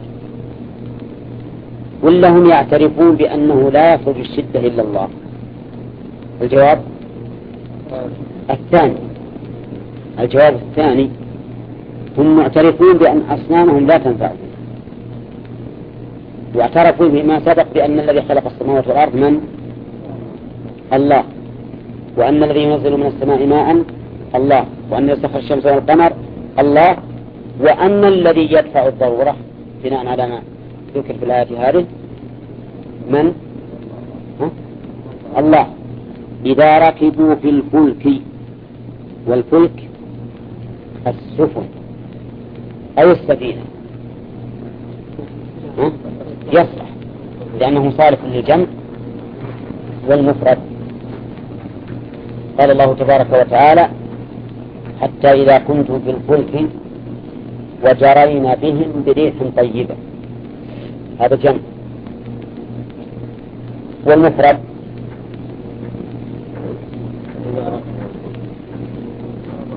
ولا هم يعترفون بأنه لا يخرج الشدة إلا الله؟ الجواب الثاني. الجواب الثاني، هم معترفون بأن أصنامهم لا تنفعهم، واعترفوا بما سبق بأن الذي خلق السماوات والأرض من؟ الله، وأن الذي ينزل من السماء ماء الله، وأن يسخر الشمس والقمر الله، وأن الذي يدفع الضرورة بناء على ما ذكر في الآية هذه من؟ ها؟ الله. إذا ركبوا في الفلك، والفلك السفن أو السفينة ها؟ يصلح لأنه صالح للجمع والمفرد. قال الله تبارك وتعالى حتى إذا كنتم في الفلك وجرينا بهم بريح طيبة، هذا جمع. والمفرد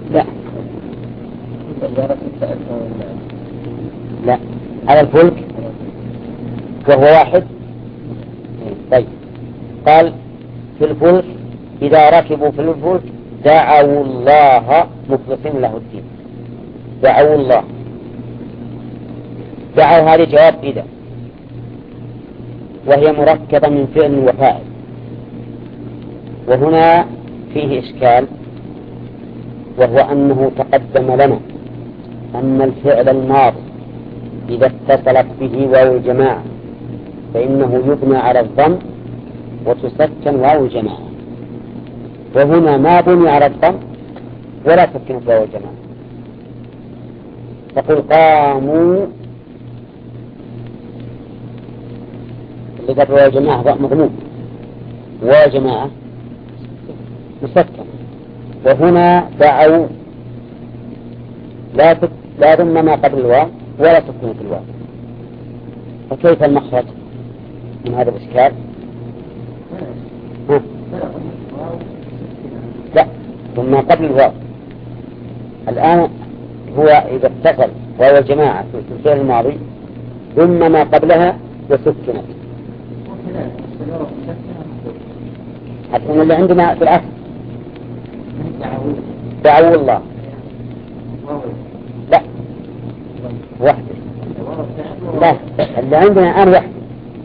لا، على الفلك وهو واحد. طيب، قال في الفلك إذا ركبوا في الفلك دعوا الله مخلصين له الدين. دعوا الله، دعوا هذه جواب إذا، وهي مركبة من فعل وفاعل. وهنا فيه إشكال، وهو أنه تقدم لنا أن الفعل الماضي إذا اتصلت به واو الجماعة فإنه يبنى على الضم وتسكن واو الجماعة، وهنا ما بني على الضم ولا تسكن واو الجماعة. تقول قاموا، اللي قبل واو الجماعة مضموم، واو الجماعة مسكن، وهنا دعوا لا تك... لا ضم ما قبل الواو ولا تسكن في الواو، فكيف المخرج من هذا الإشكال؟ ها؟ لا، ثم قبل الواو. الآن هو إذا اتصل واو الجماعة في الفعل الماضي ثم ما قبلها وسكنت، حتى اللي عندنا في العصر دعوا الله. لا، وحده. لا، اللي عندنا الآن وحده.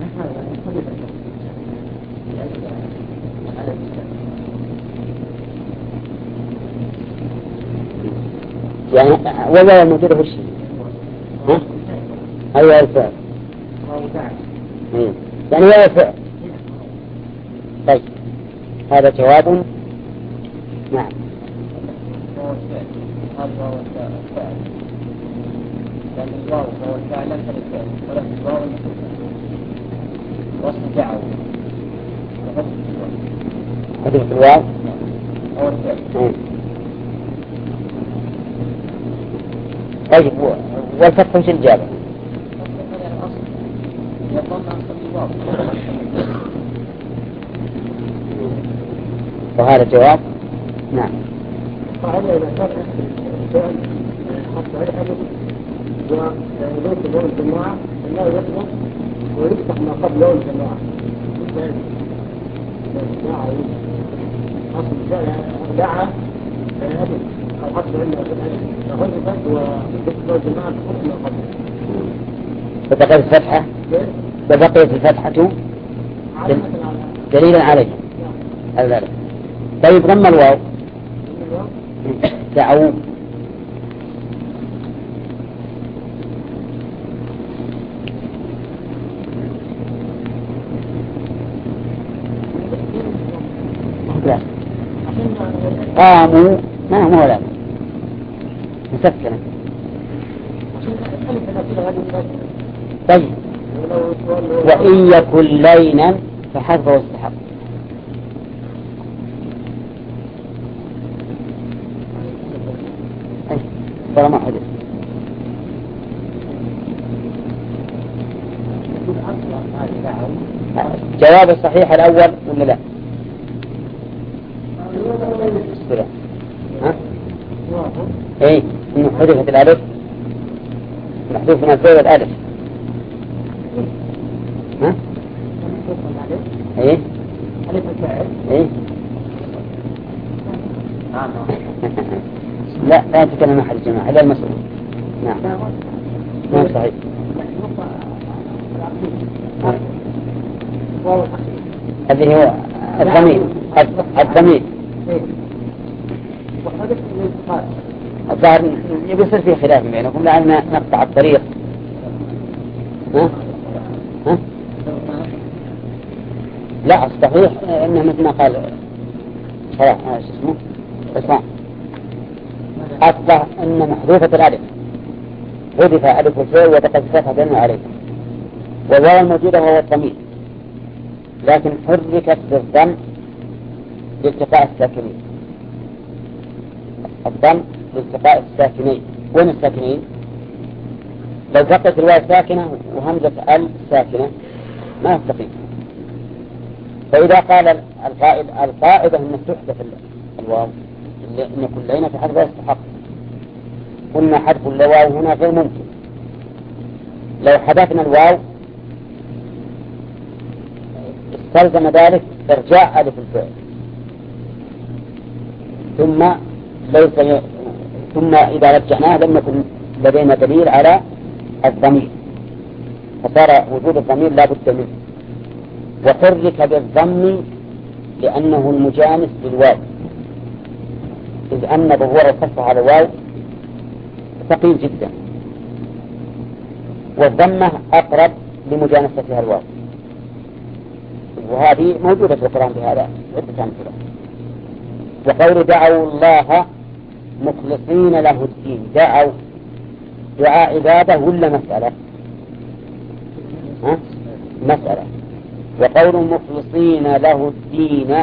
يعني ولا الموجودة في الشيء. ها؟ أيوة الفعل. يعني ولا الفعل. طيب، هذا جواب. نعم. هذا هو الفعل. لأن الواو هو الفعل لم تكن الفعل، ولكن الواو واسم دعوا. هذه في الواو. هو الفعل. طيب، والفتح وش الجابة؟ وهذا جواب. نعم. فهل إذا كان الفعل حتى أي حدث وليس له الجماعة أنه يطلق ويفتح ما قبل له الجماعة. الجماعة أصل الفعل دعا أبد أو حتى إلا فغلبت ويفتح الجماعة تكون ما قبل. فبقيت الفتحة فبقيت الفتحة دليلا عليه. هذا. طيب، ضم الواو دعوا. لا، قاموا ما هو ولا مسكنة. طيب، وإن يكن لينا فحذف واستحق. ترى ما حدث. جواب الصحيح الأول ولا لا؟ ها؟ إيه، إنه حذفت الألف، محذوف من الفعل الألف. ها؟ إيه؟ إيه؟ لا، لا تتكلم أحد الجماعة، هذا المسؤول. نعم. نعم صحيح. هذه هو الضمير. الضمير. الظاهر يصير فيه خلاف بينكم لأن نقطع الطريق. ها؟ ها؟ لا، الصحيح إنه مثل ما قال صلاح ايش اسمه؟ عصام. أصبح أن محذوفة الألف حذف ألف الفعل وتقد فتحة عليه، والواو الموجودة وهو الضمير، لكن حركت بالضم لالتقاء الساكنين. الضم لالتقاء الساكنين. وين الساكنين؟ لو بقيت الواو ساكنة وهمزة ال ساكنة ما يستقيم. فإذا قال القائد القاعدة أن تحدث الواو إن كل لينة في حذف يستحق، قلنا حذف الواو هنا غير ممكن. لو حذفنا الواو استلزم ذلك إرجاع ألف الفعل، ثم ليس ي... ثم إذا رجعناه لم يكن لدينا دليل على الضمير، فصار وجود الضمير لا بد منه. وحرك بالضم لأنه المجانس للواو، إذ أن ظهور الخفة على الواو ثقيل جدا، والضمة أقرب لمجانستها الواو، وهذه موجودة في القرآن بهذا عدة أمثلة. وقول دعوا الله مخلصين له الدين، دعوا دعاء عبادة ولا مسألة؟ ها؟ مسألة. وقول مخلصين له الدين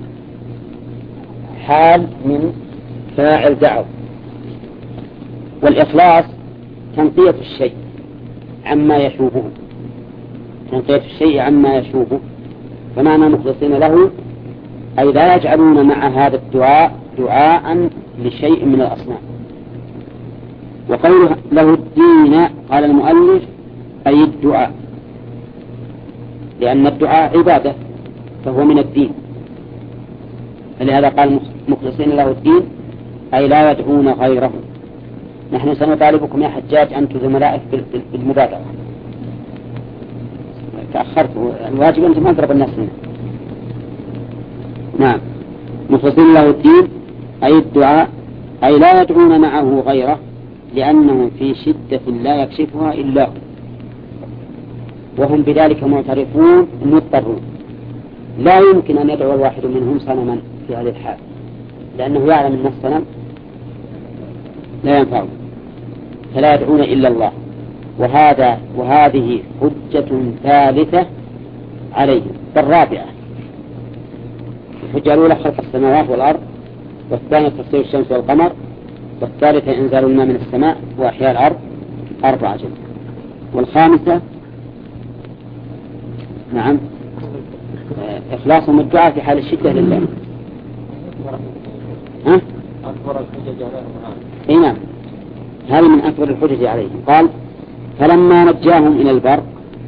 حال من فاعل دعوا. والإخلاص تنقية الشيء عما يشوبه، تنقية الشيء عما يشوبه، فمعنى مخلصين له أي لا يجعلون مع هذا الدعاء دعاء لشيء من الأصنام. وقوله له الدين قال المؤلف أي الدعاء، لأن الدعاء عبادة فهو من الدين، فلهذا قال مخلصين له الدين أي لا يدعون غيره. نحن سنطالبكم يا حجاج أنتم زملائك بالمبادرة، تأخرت، الواجب أنتم أضرب الناس هنا. نعم، مخلصين له الدين أي الدعاء أي لا يدعون معه غيره، لأنهم في شدة لا يكشفها إلا هو، وهم بذلك معترفون مضطرون. لا يمكن أن يدعو الواحد منهم صنما في هذه الحال، لأنه يعلم أن الصنم لا ينفعه، فلا يدعون إلا الله. وهذا وهذه حجة ثالثة عليهم، الرابعة. الحجة الأولى خلق السماوات والأرض، والثانية تفسير الشمس والقمر، والثالثة إنزال الماء من السماء وأحياء الأرض، أربعة جمع. والخامسة نعم إخلاصهم الدعاء في حال الشدة لله. ها؟ أكبر الحجج عليهم. إيه نعم، هذا من أكبر الحجج عليهم. قال فلما نجاهم إلى البر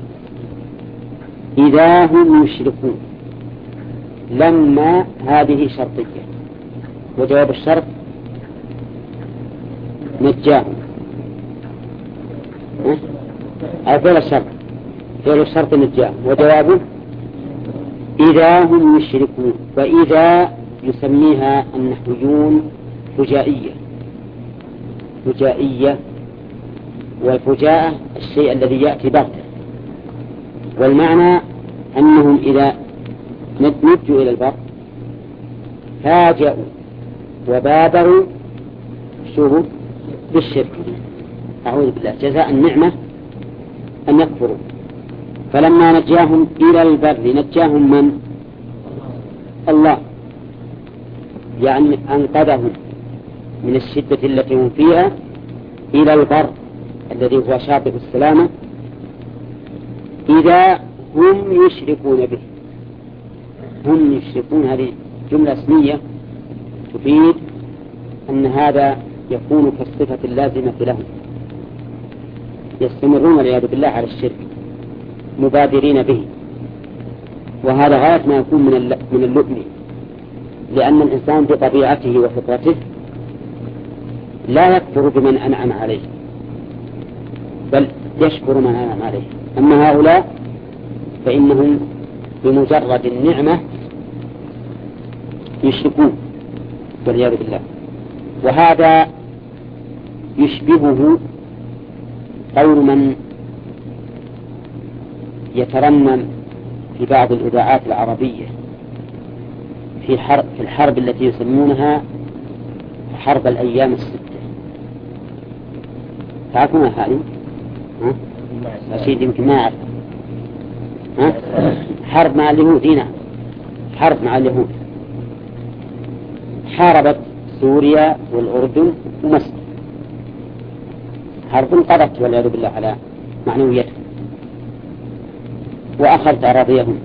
إذا هم يشركون. لما هذه شرطية، وجواب الشرط نجاهم، أو فعل الشرط فعل الشرط نجاهم، وجوابه إذا هم يشركون. وإذا يسميها النحويون فجائية، فجائية، والفجاءة الشيء الذي يأتي بغتة، والمعنى أنهم إذا نجوا إلى البر فاجأوا وبادروا شوفوا بالشرك، أعوذ بالله، جزاء النعمة أن يكفروا. فلما نجاهم إلى البر نجاهم من؟ الله، يعني أنقذهم من الشدة التي هم فيها إلى البر الذي هو شاطئ السلامة، إذا هم يشركون به. هم يشركون هذه جملة اسمية تفيد أن هذا يكون كالصفة اللازمة لهم، يستمرون والعياذ بالله على الشرك مبادرين به. وهذا غاية ما يكون من من اللؤم، لأن الإنسان بطبيعته وفطرته لا يكفر بمن أنعم عليه، بل يشكر من أنعم عليه. أما هؤلاء فإنهم بمجرد النعمة يشركون والعياذ بالله. وهذا يشبهه قول من يترنم في بعض الإذاعات العربية في حرب في الحرب التي يسمونها حرب الأيام الستة. تعرفون هذه؟ ها؟ رشيد يمكن ما يعرف. ها؟ حرب مع اليهود. هنا حرب مع اليهود، حاربت سوريا والأردن ومصر، حرب قضت والعياذ بالله على معنويتهم وأخذت أراضيهم.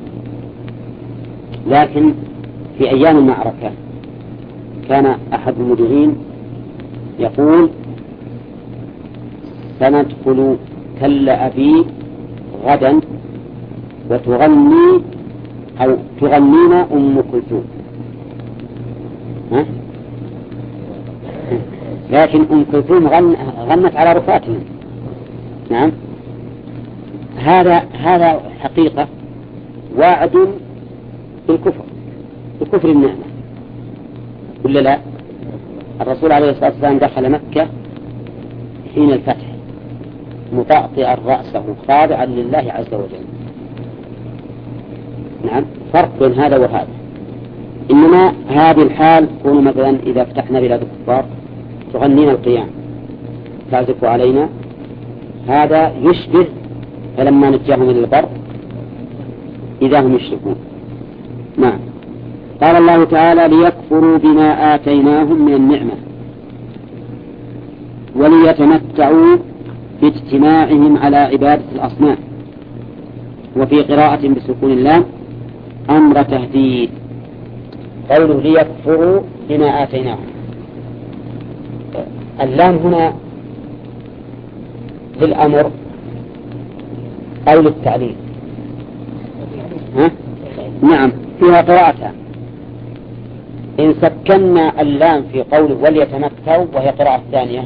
لكن في أيام المعركة كان أحد المذيعين يقول سندخل كل أبي غدا وتغني أو تغنينا أم كلثوم. ها؟ لكن أم كلثوم غن غنت على رفاتنا. نعم، هذا هذا حقيقة وعد بالكفر، بكفر النعمة، ولا لا؟ الرسول عليه الصلاة والسلام دخل مكة حين الفتح مطأطئا رأسه خاضعا لله عز وجل. نعم، فرق بين هذا وهذا. إنما هذه الحال تكون مثلا إذا فتحنا بلاد الكفار تغنينا القيام تعزف علينا، هذا يشبه فلما نجاهم إلى البر إذا هم يشركون. نعم. قال الله تعالى ليكفروا بما آتيناهم من النعمة وليتمتعوا باجتماعهم على عبادة الأصنام. وفي قراءة بسكون اللام أمر تهديد. قوله ليكفروا بما آتيناهم، اللام هنا للأمر أو للتعليل؟ ها؟ نعم، فيها قراءتها. إن سكننا اللام في قوله وليتمتعوا وهي قراءة ثانية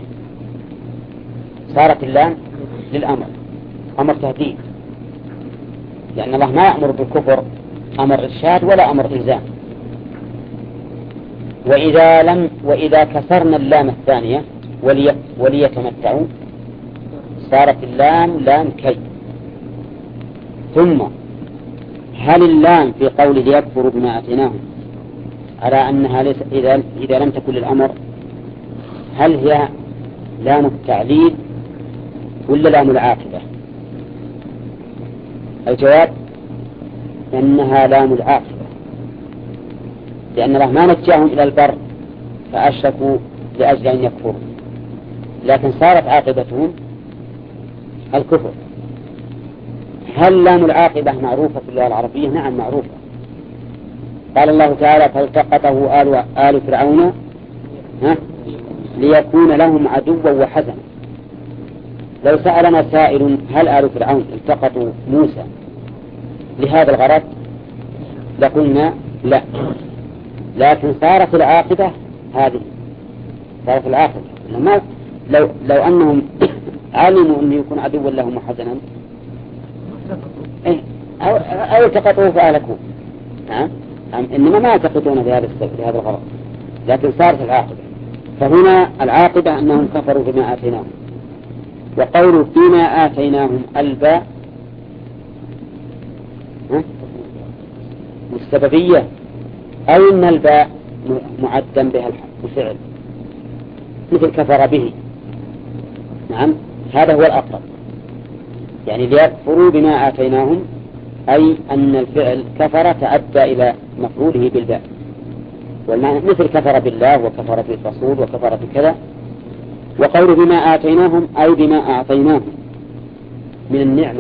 صارت اللام للأمر، أمر تهديد، لأن الله ما يأمر بالكفر أمر إرشاد ولا أمر إلزام. وإذا لم وإذا كسرنا اللام الثانية ولي وليتمتعوا صارت اللام لام كي. ثم هل اللام في قول ليكفروا بما آتيناهم على أنها ليس إذا إذا لم تكن للأمر، هل هي لام التعليل ولا لام العاقبة؟ الجواب أنها لام العاقبة، لأن الله ما نجاهم إلى البر فأشركوا لأجل أن يكفروا، لكن صارت عاقبتهم الكفر. هل لام العاقبة معروفة في اللغة العربية؟ نعم معروفة. قال الله تعالى فالتقطه آل, آل فرعون ها ليكون لهم عدوا وحزنا. لو سألنا سائل هل آل فرعون التقطوا موسى لهذا الغرض لقلنا لا، لكن صارت العاقبة هذه، صارت العاقبة لما لو, لو أنهم علموا أن يكون عدوا لهم وحزنا أو, أو التقطوه فأهلكوه. نعم، إنما ما يلتقطون بهذا بهذا الغرض، لكن صارت العاقبة. فهنا العاقبة أنهم كفروا بما آتيناهم. وقولوا بما آتيناهم الباء السببية أو إن الباء معدا بها الفعل مثل كفر به. نعم، هذا هو الأقرب، يعني ليكفروا بما آتيناهم أي أن الفعل كفر تأدى إلى مفعوله بالباء، والمعنى مثل كفر بالله وكفر بالرسول وكفر بكذا. وقول بما آتيناهم أي بما أعطيناهم من النعمة.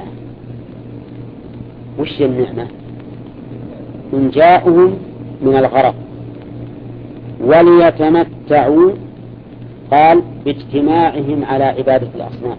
وش النعمة؟ إنجاؤهم من الغرق وليتمتعوا قال باجتماعهم على عبادة الأصنام.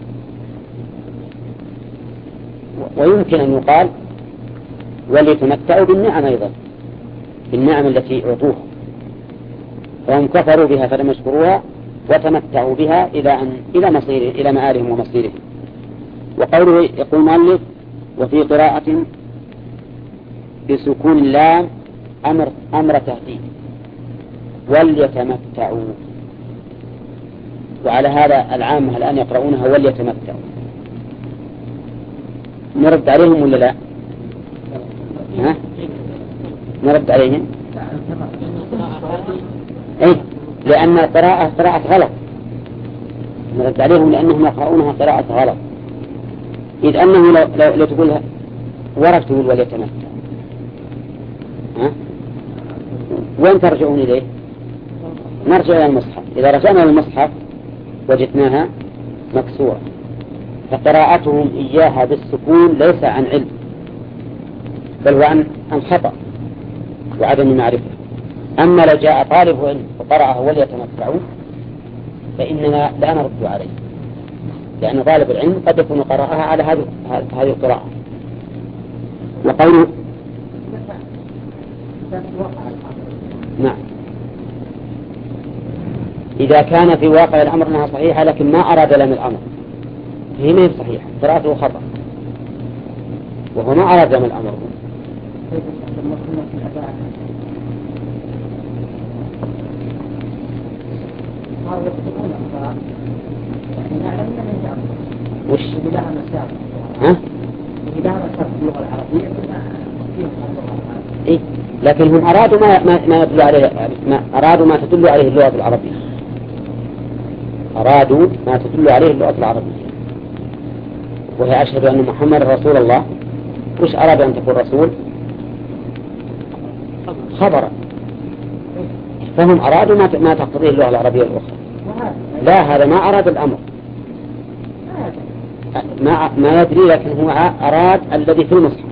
ويمكن أن يقال وليتمتعوا بالنعم أيضا، بالنعم التي أعطوها، فهم كفروا بها فلم يشكروها وتمتعوا بها إلى أن إلى مصير إلى مآلهم ومصيرهم. وقوله يقول المؤلف وفي قراءة بسكون اللام أمر أمر تهديد وليتمتعوا، وعلى هذا العامة الآن يقرؤونها وليتمتعوا. نرد عليهم ولا لا؟ ها؟ نرد عليهم؟ إيه؟ لأن قراءة قراءة غلط. نرد عليهم لأنهم يقرؤونها قراءة غلط، إذ أنه لو, لو, لو تقولها ورد تقول وليتمتع، ها؟ وين ترجعون إليه؟ نرجع إلى المصحف. إذا رجعنا إلى المصحف وجدناها مكسورة، فقراءتهم إياها بالسكون ليس عن علم بل هو عن عن خطأ وعدم معرفة. أما لو جاء طالب علم وقرأه وليتمتعوا فإننا لا نرد عليه، لأن طالب العلم قد يكون قرأها على هذه هذه القراءة. وقوله نعم إذا كان في واقع الأمر أنها صحيحة لكن ما أراد لم الأمر هي ما هي صحيحة، قراءته خطأ وهو ما أراد لم الأمر. وش؟ ها؟ إيه؟ لكن هم أرادوا ما ما ما يدل عليه ما أرادوا ما تدل عليه اللغة العربية. أرادوا ما تدل عليه اللغة العربية. وهي أشهد أن محمد رسول الله. وش أراد أن تكون رسول؟ خبرا. فهم أرادوا ما ما تقتضيه اللغة العربية الأخرى. لا هذا ما أراد الأمر. ما ما يدري لكن هو أراد الذي في المصحف.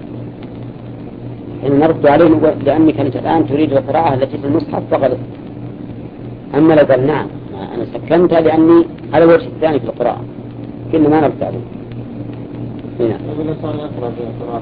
إن نرد عليه لأنك أنت الآن تريد القراءة التي في المصحف فغلط. أما لو قال نعم أنا سكنت لأني على الوجه الثاني في القراءة كنا ما نرد عليه. هنا. إذا الإنسان يقرأ في القراءة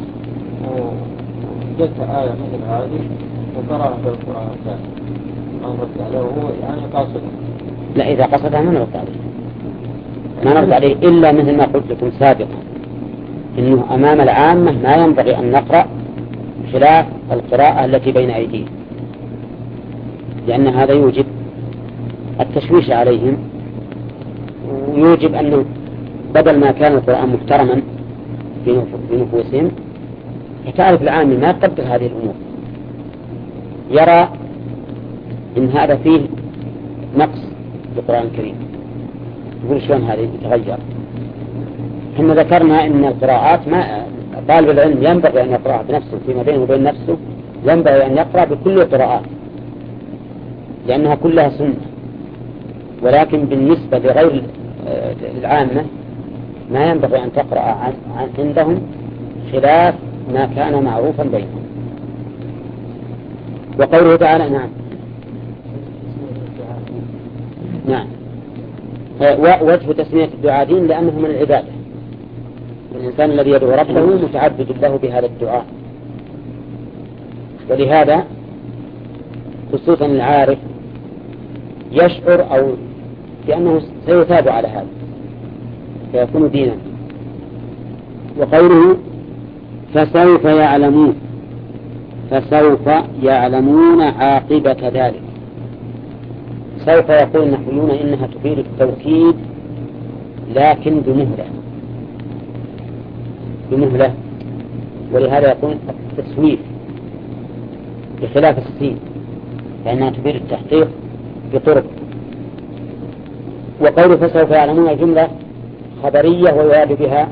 جت آية مثل هذه وقرأها في القراءة الثانية ما نرد عليه وهو يعني قاصد. لا إذا قصدها ما نرد عليه. ما نرد عليه إلا مثل ما قلت لكم سابقا إنه أمام العامة ما ينبغي أن نقرأ خلاف القراءة التي بين أيديهم لأن هذا يوجب التشويش عليهم ويوجب أنه بدل ما كان القرآن محترما في نفوسهم فتعرف العامي ما يقدر هذه الأمور يرى إن هذا فيه نقص في القرآن الكريم يقول شلون هذا يتغير. احنا ذكرنا ان القراءات ما طالب العلم ينبغي ان يقرأ بنفسه فيما بينه وبين نفسه ينبغي ان يقرأ بكل القراءات لانها كلها سنة ولكن بالنسبة لغير العامة ما ينبغي ان تقرأ عن عندهم خلاف ما كان معروفا بينهم. وقوله تعالى نعم نعم وجه تسمية الدعاء دين لأنه من العبادة الإنسان الذي يدعو ربه متعبد له بهذا الدعاء ولهذا خصوصا العارف يشعر أو بأنه سيثاب على هذا فيكون دينا. وقوله فسوف يعلمون فسوف يعلمون عاقبة ذلك. سوف يقول النحويون إنها تفيد التوكيد لكن بمهلة بمهلة ولهذا يكون التسويف بخلاف السين لأنها تفيد التحقيق بطرق. وقول فسوف يعلمون جملة خبرية ويراد بها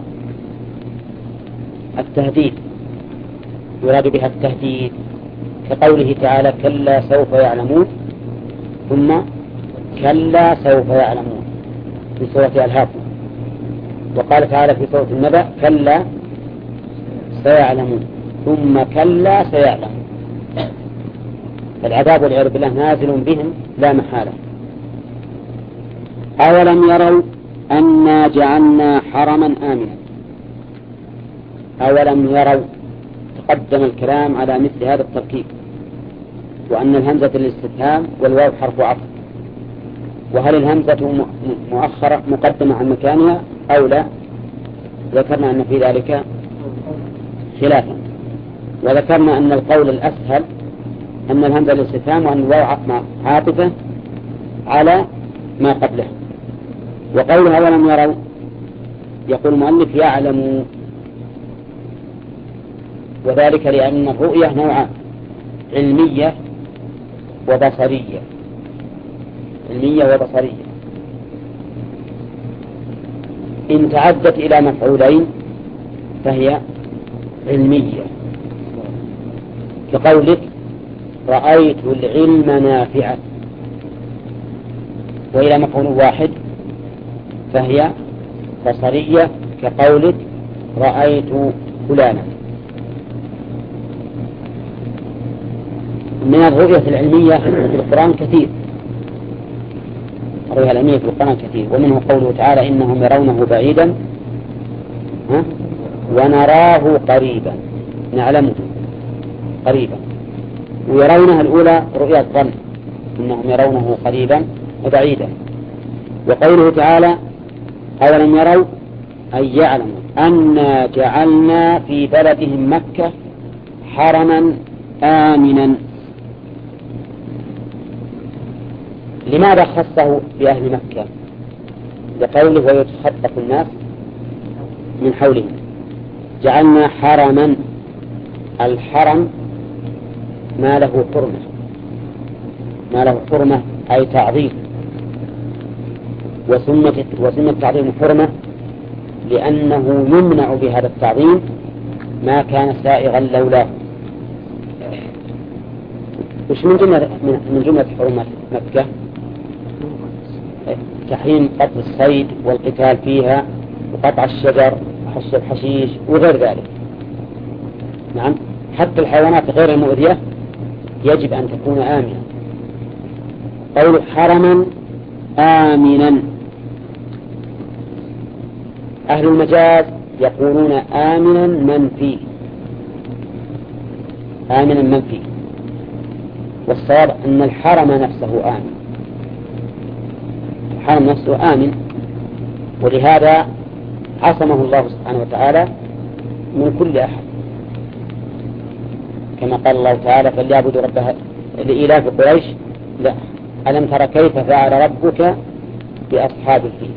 التهديد يراد بها التهديد كقوله تعالى كلا سوف يعلمون ثم كلا سوف يعلمون في سورة الهاكم. وقال تعالى في سورة النبأ كلا سيعلمون ثم كلا سيعلمون. فالعذاب والعياذ بالله نازل بهم لا محالة. أولم يروا أنا جعلنا حرما آمنا. أولم يروا تقدم الكلام على مثل هذا التركيب وأن الهمزة للاستفهام والواو حرف عطف. وهل الهمزة مؤخرة مقدمة عن مكانها أو لا؟ ذكرنا أن في ذلك خلافا وذكرنا أن القول الأسهل أن الهمزة للاستفهام وأن الواو عاطفة على ما قبله. وقولها ولم يروا يقول المؤلف يعلموا وذلك لأن الرؤية نوعان علمية وبصرية علمية وبصرية. إن تعدت إلى مفعولين فهي علمية كقولك رأيت العلم نافعا وإلى مفعول واحد فهي بصرية كقولك رأيت فلانا. من الرؤية العلمية في القرآن كثير رويها الأمية في القرآن كثير، ومنه قوله تعالى إنهم يرونه بعيدا ها؟ ونراه قريبا، نعلمه قريبا. ويرونها الأولى رؤيا الظن، إنهم يرونه قريبا وبعيدا. وقوله تعالى أولم يروا أي يعلموا أنا جعلنا في بلدهم مكة حرما آمنا. لماذا خصه بأهل مكة؟ لقوله ويتخطف الناس من حولهم. جعلنا حرما، الحرم ما له حرمة، ما له حرمة أي تعظيم، وسمة وسمة تعظيم حرمة لأنه يمنع بهذا التعظيم ما كان سائغا لولاه. وش من جملة من جملة حرمات مكة؟ تحريم قتل الصيد والقتال فيها وقطع الشجر وحص الحشيش وغير ذلك. نعم، حتى الحيوانات غير المؤذية يجب أن تكون آمنة. قول حرما آمنا. أهل المجاز يقولون آمنا من فيه، آمنا من فيه، والصواب أن الحرم نفسه آمن، الحرم نفسه آمن، ولهذا عصمه الله سبحانه وتعالى من كل أحد، كما قال الله تعالى فليعبدوا رب لإلاف قريش لا ألم تر كيف فعل ربك بأصحاب الفيل.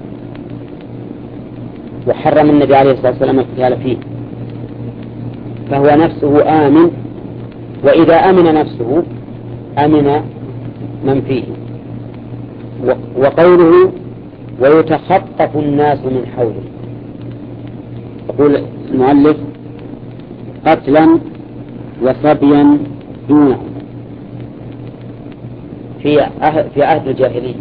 وحرم النبي عليه الصلاة والسلام القتال فيه، فهو نفسه آمن، وإذا أمن نفسه أمن من فيه. وقوله ويتخطف الناس من حوله، يقول المؤلف قتلا وصبيا دونه في في عهد الجاهلية.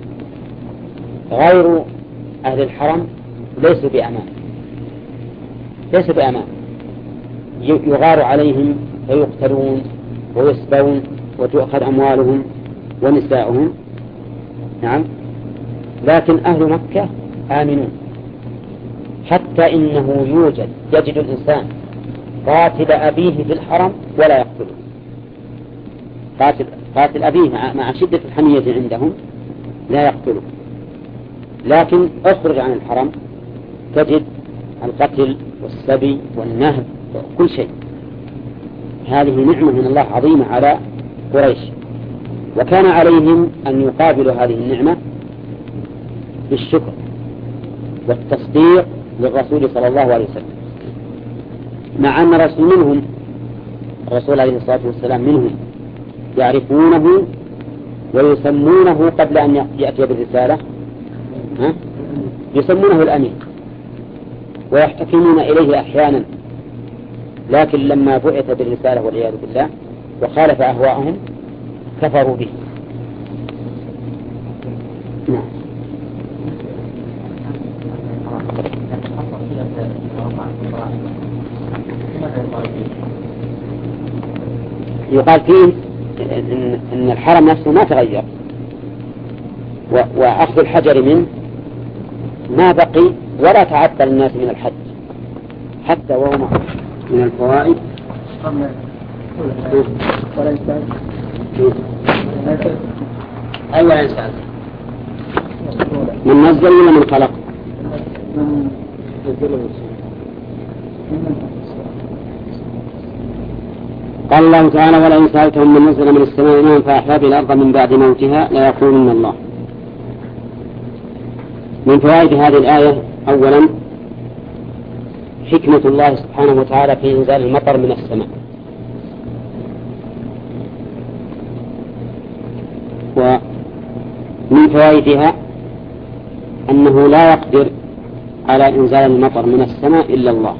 غير أهل الحرم ليسوا بأمان، ليسوا بأمان، يغار عليهم فيقتلون ويسبون وتؤخذ أموالهم ونساؤهم. نعم، لكن أهل مكة آمنون، حتى إنه يوجد يجد الإنسان قاتل أبيه في الحرم ولا يقتله، قاتل, قاتل أبيه مع, مع شدة الحمية عندهم لا يقتله، لكن أخرج عن الحرم تجد القتل والسبي والنهب وكل شيء. هذه نعمة من الله عظيمة على قريش، وكان عليهم أن يقابلوا هذه النعمة بالشكر والتصديق للرسول صلى الله عليه وسلم، مع أن رسول منهم الرسول عليه الصلاة والسلام منهم يعرفونه ويسمونه قبل أن يأتي بالرسالة ها؟ يسمونه الأمين ويحتكمون إليه أحيانا، لكن لما بعث بالرسالة والعياذ بالله وخالف أهواءهم كفروا به. نعم. يقال فيه إن, إن الحرم نفسه ما تغير، وأخذ الحجر منه ما بقي ولا تعطل الناس من الحج حتى وهو من الفوائد. أيوة إنسان من نزل ولا من خلق؟ قال الله تعالى ولئن سألتهم من نزل من السماء ماء فأحيا به الأرض من بعد موتها ليقولن الله. من فوائد هذه الآية أولا حكمة الله سبحانه وتعالى في إنزال المطر من السماء، ومن فوائدها أنه لا يقدر على إنزال المطر من السماء إلا الله،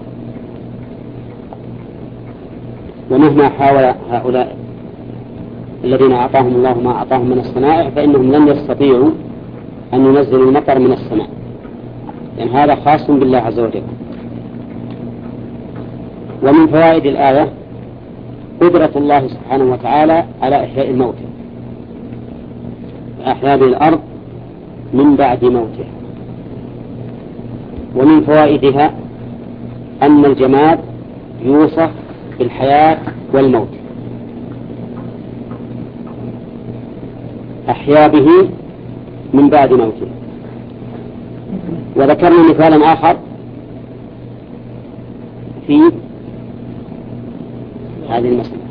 ومهما حاول هؤلاء الذين أعطاهم الله ما أعطاهم من الصنائع فإنهم لن يستطيعوا أن ينزلوا المطر من السماء، لأن يعني هذا خاص بالله عز وجل. ومن فوائد الآية قدرة الله سبحانه وتعالى على إحياء الموتى، أحياء به الأرض من بعد موتها. ومن فوائدها أن الجماد يوصف بالحياة والموت، أحيا به من بعد موته. وذكرنا مثالا آخر في هذه المسألة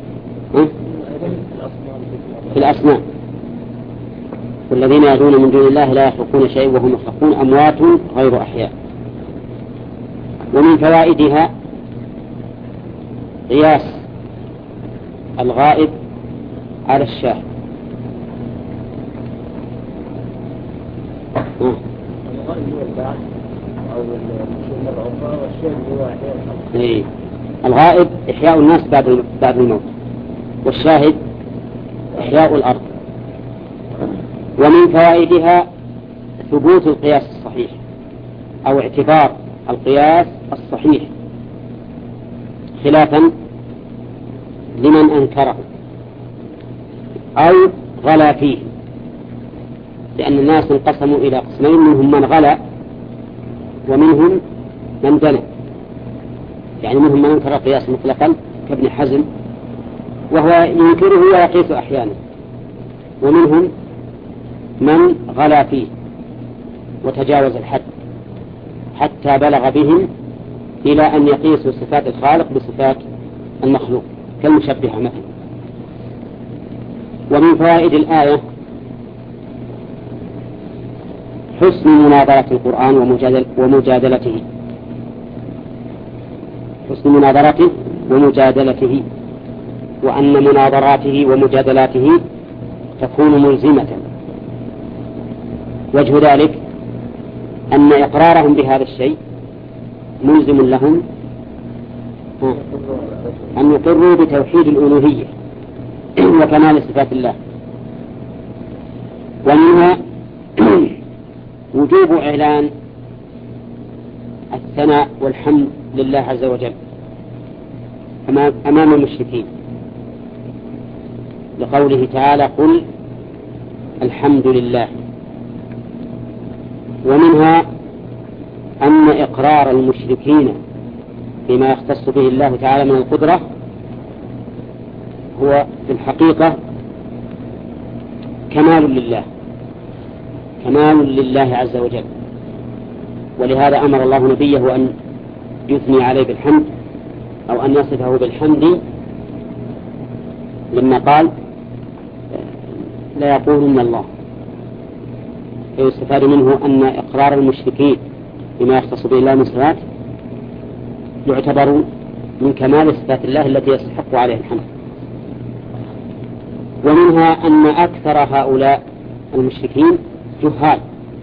في الأصنام، والذين يدعون من دون الله لا يخلقون شيئا وهم يخلقون، أموات غير أحياء. ومن فوائدها قياس الغائب على الشاهد. إيه. الغائب إحياء الناس بعد بعد الموت، والشاهد إحياء الأرض. ومن فوائدها ثبوت القياس الصحيح أو اعتبار القياس الصحيح، خلافا لمن أنكره أو غلا فيه، لأن الناس انقسموا إلى قسمين، منهم من غلا ومنهم من دنا. يعني منهم من انكر القياس مطلقا كابن حزم وهو ينكره ويقيس أحيانا، ومنهم من غلا فيه وتجاوز الحد حتى بلغ بهم إلى أن يقيسوا صفات الخالق بصفات المخلوق كالمشبهة مثلا. ومن فوائد الآية حسن مناظرة القرآن ومجادل ومجادلته حسن مناظرته ومجادلته وأن مناظراته ومجادلاته تكون ملزمة. وجه ذلك أن إقرارهم بهذا الشيء ملزم لهم أن يقروا بتوحيد الألوهية وكمال صفات الله. ومنها وجوب إعلان الثناء والحمد لله عز وجل أمام المشركين، لقوله تعالى قل الحمد لله. ومنها أن إقرار المشركين بما يختص به الله تعالى من القدرة هو في الحقيقة كمال لله كمال لله عز وجل. ولهذا أمر الله نبيه أن يثني عليه بالحمد أو أن يصفه بالحمد، لما قال لا يقولن الله. فيستفاد منه أن إقرار المشركين بما يختص به الله من صفات يعتبر من كمال صفات الله التي يستحق عليه الحمد. ومنها أن أكثر هؤلاء المشركين جهال،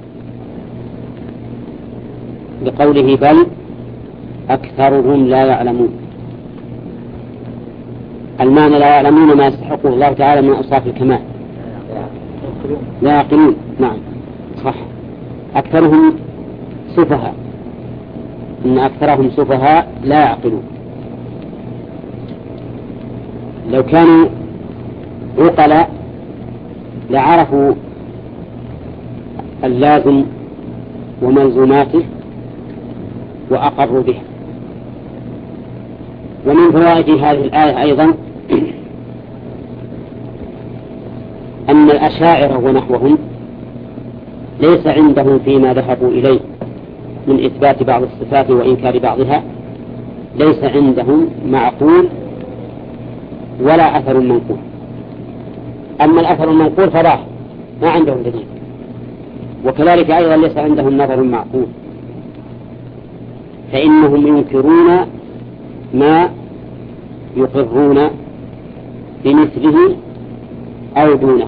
لقوله بل أكثرهم لا يعلمون. المعنى لا يعلمون ما يستحقه الله تعالى من أوصاف الكمال، لا يعقلون. نعم صح، أكثرهم سفهاء، إن أكثرهم سفهاء لا يعقلون. لو كانوا عقلاء لعرفوا اللازم وملزوماته وأقروا به. ومن فوائد هذه الآية أيضا أن الأشاعرة ونحوهم ليس عندهم فيما ذهبوا إليه من إثبات بعض الصفات وإنكار بعضها ليس عندهم معقول ولا أثر منقول. أما الأثر المنقول فظاهر ما عندهم دليل، وكذلك أيضا ليس عندهم نظر معقول، فإنهم ينكرون ما يقرون بمثله أو دونه.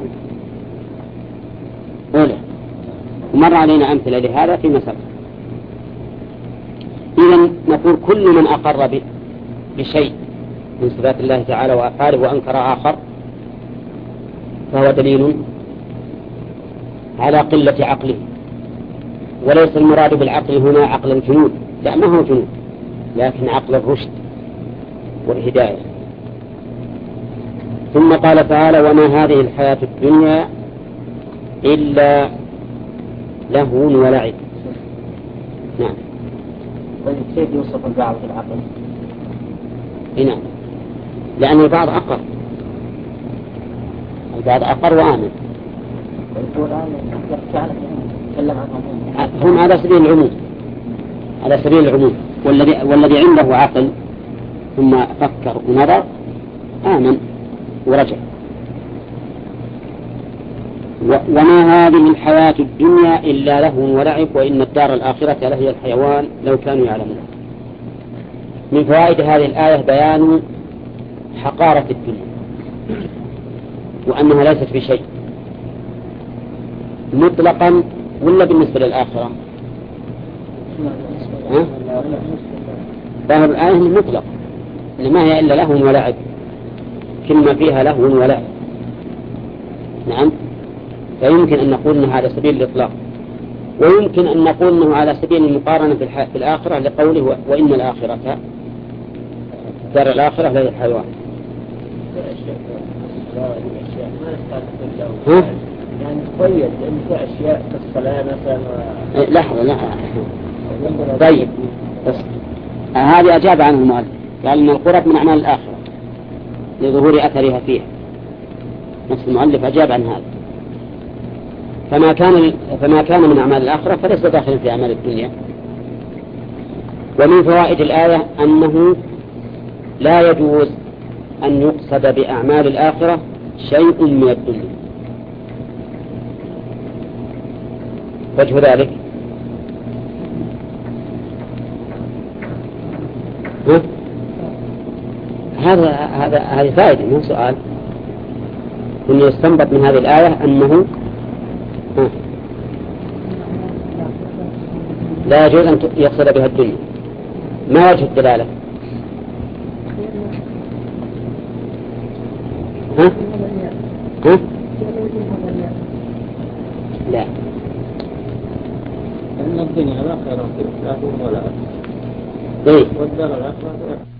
أولا مر علينا أمثلة لهذا في مسألة. إذن نقول كل من أقر بشيء من صفات الله تعالى وأفعاله وأنكر آخر فهو دليل على قلة عقله. وليس المراد بالعقل هنا عقل الجنود، لا ما هو جنود، لكن عقل الرشد والهداية. ثم قال تعالى وما هذه الحياة الدنيا إلا لهو ولعب. نعم. طيب كيف يوصف البعض بالعقل؟ نعم، لأن البعض أقر، البعض أقر وآمن. هم على سبيل العموم، على سبيل العموم. والذي والذي عنده عقل ثم فكر ونظر آمن ورجع. وما هذه الحياة الدنيا إلا لهو ولعب وإن الدار الآخرة لهي الحيوان لو كانوا يعلمون. من فوائد هذه الآية بيان حقارة الدنيا وأنها ليست بشيء مطلقا ولا بالنسبة للآخرة. ظاهر الآية مطلق، ما هي إلا لهو ولعب، كلمة فيها لهو ولعب. نعم، فيمكن أن نقول أنها على سبيل الإطلاق، ويمكن أن نقول أنه على سبيل المقارنة في الآخرة لقوله وإن الآخرة دار الآخرة لا الحيوان. ها؟ يعني قيد أن في أشياء كالصلاة مثلا. لحظة لحظة. طيب بس هذه أجاب عنه المؤلف، قال أن القرب من أعمال الآخرة لظهور أثرها فيها. نفس المؤلف أجاب عن هذا. فما كان فما كان من أعمال الآخرة فليس داخلا في أعمال الدنيا. ومن فوائد الآية أنه لا يجوز أن يقصد بأعمال الآخرة شيء من الدنيا. وجه ذلك ها؟ هذا هذا هذه فائدة مو سؤال. إنه يستنبط من هذه الآية أنه ها؟ لا يجوز أن يقصد بها الدنيا. ما وجه الدلالة؟ ها؟ ها؟ لا. أن الدنيا لا خير فيها ولا أكثر. إيه؟ والدار الآخرة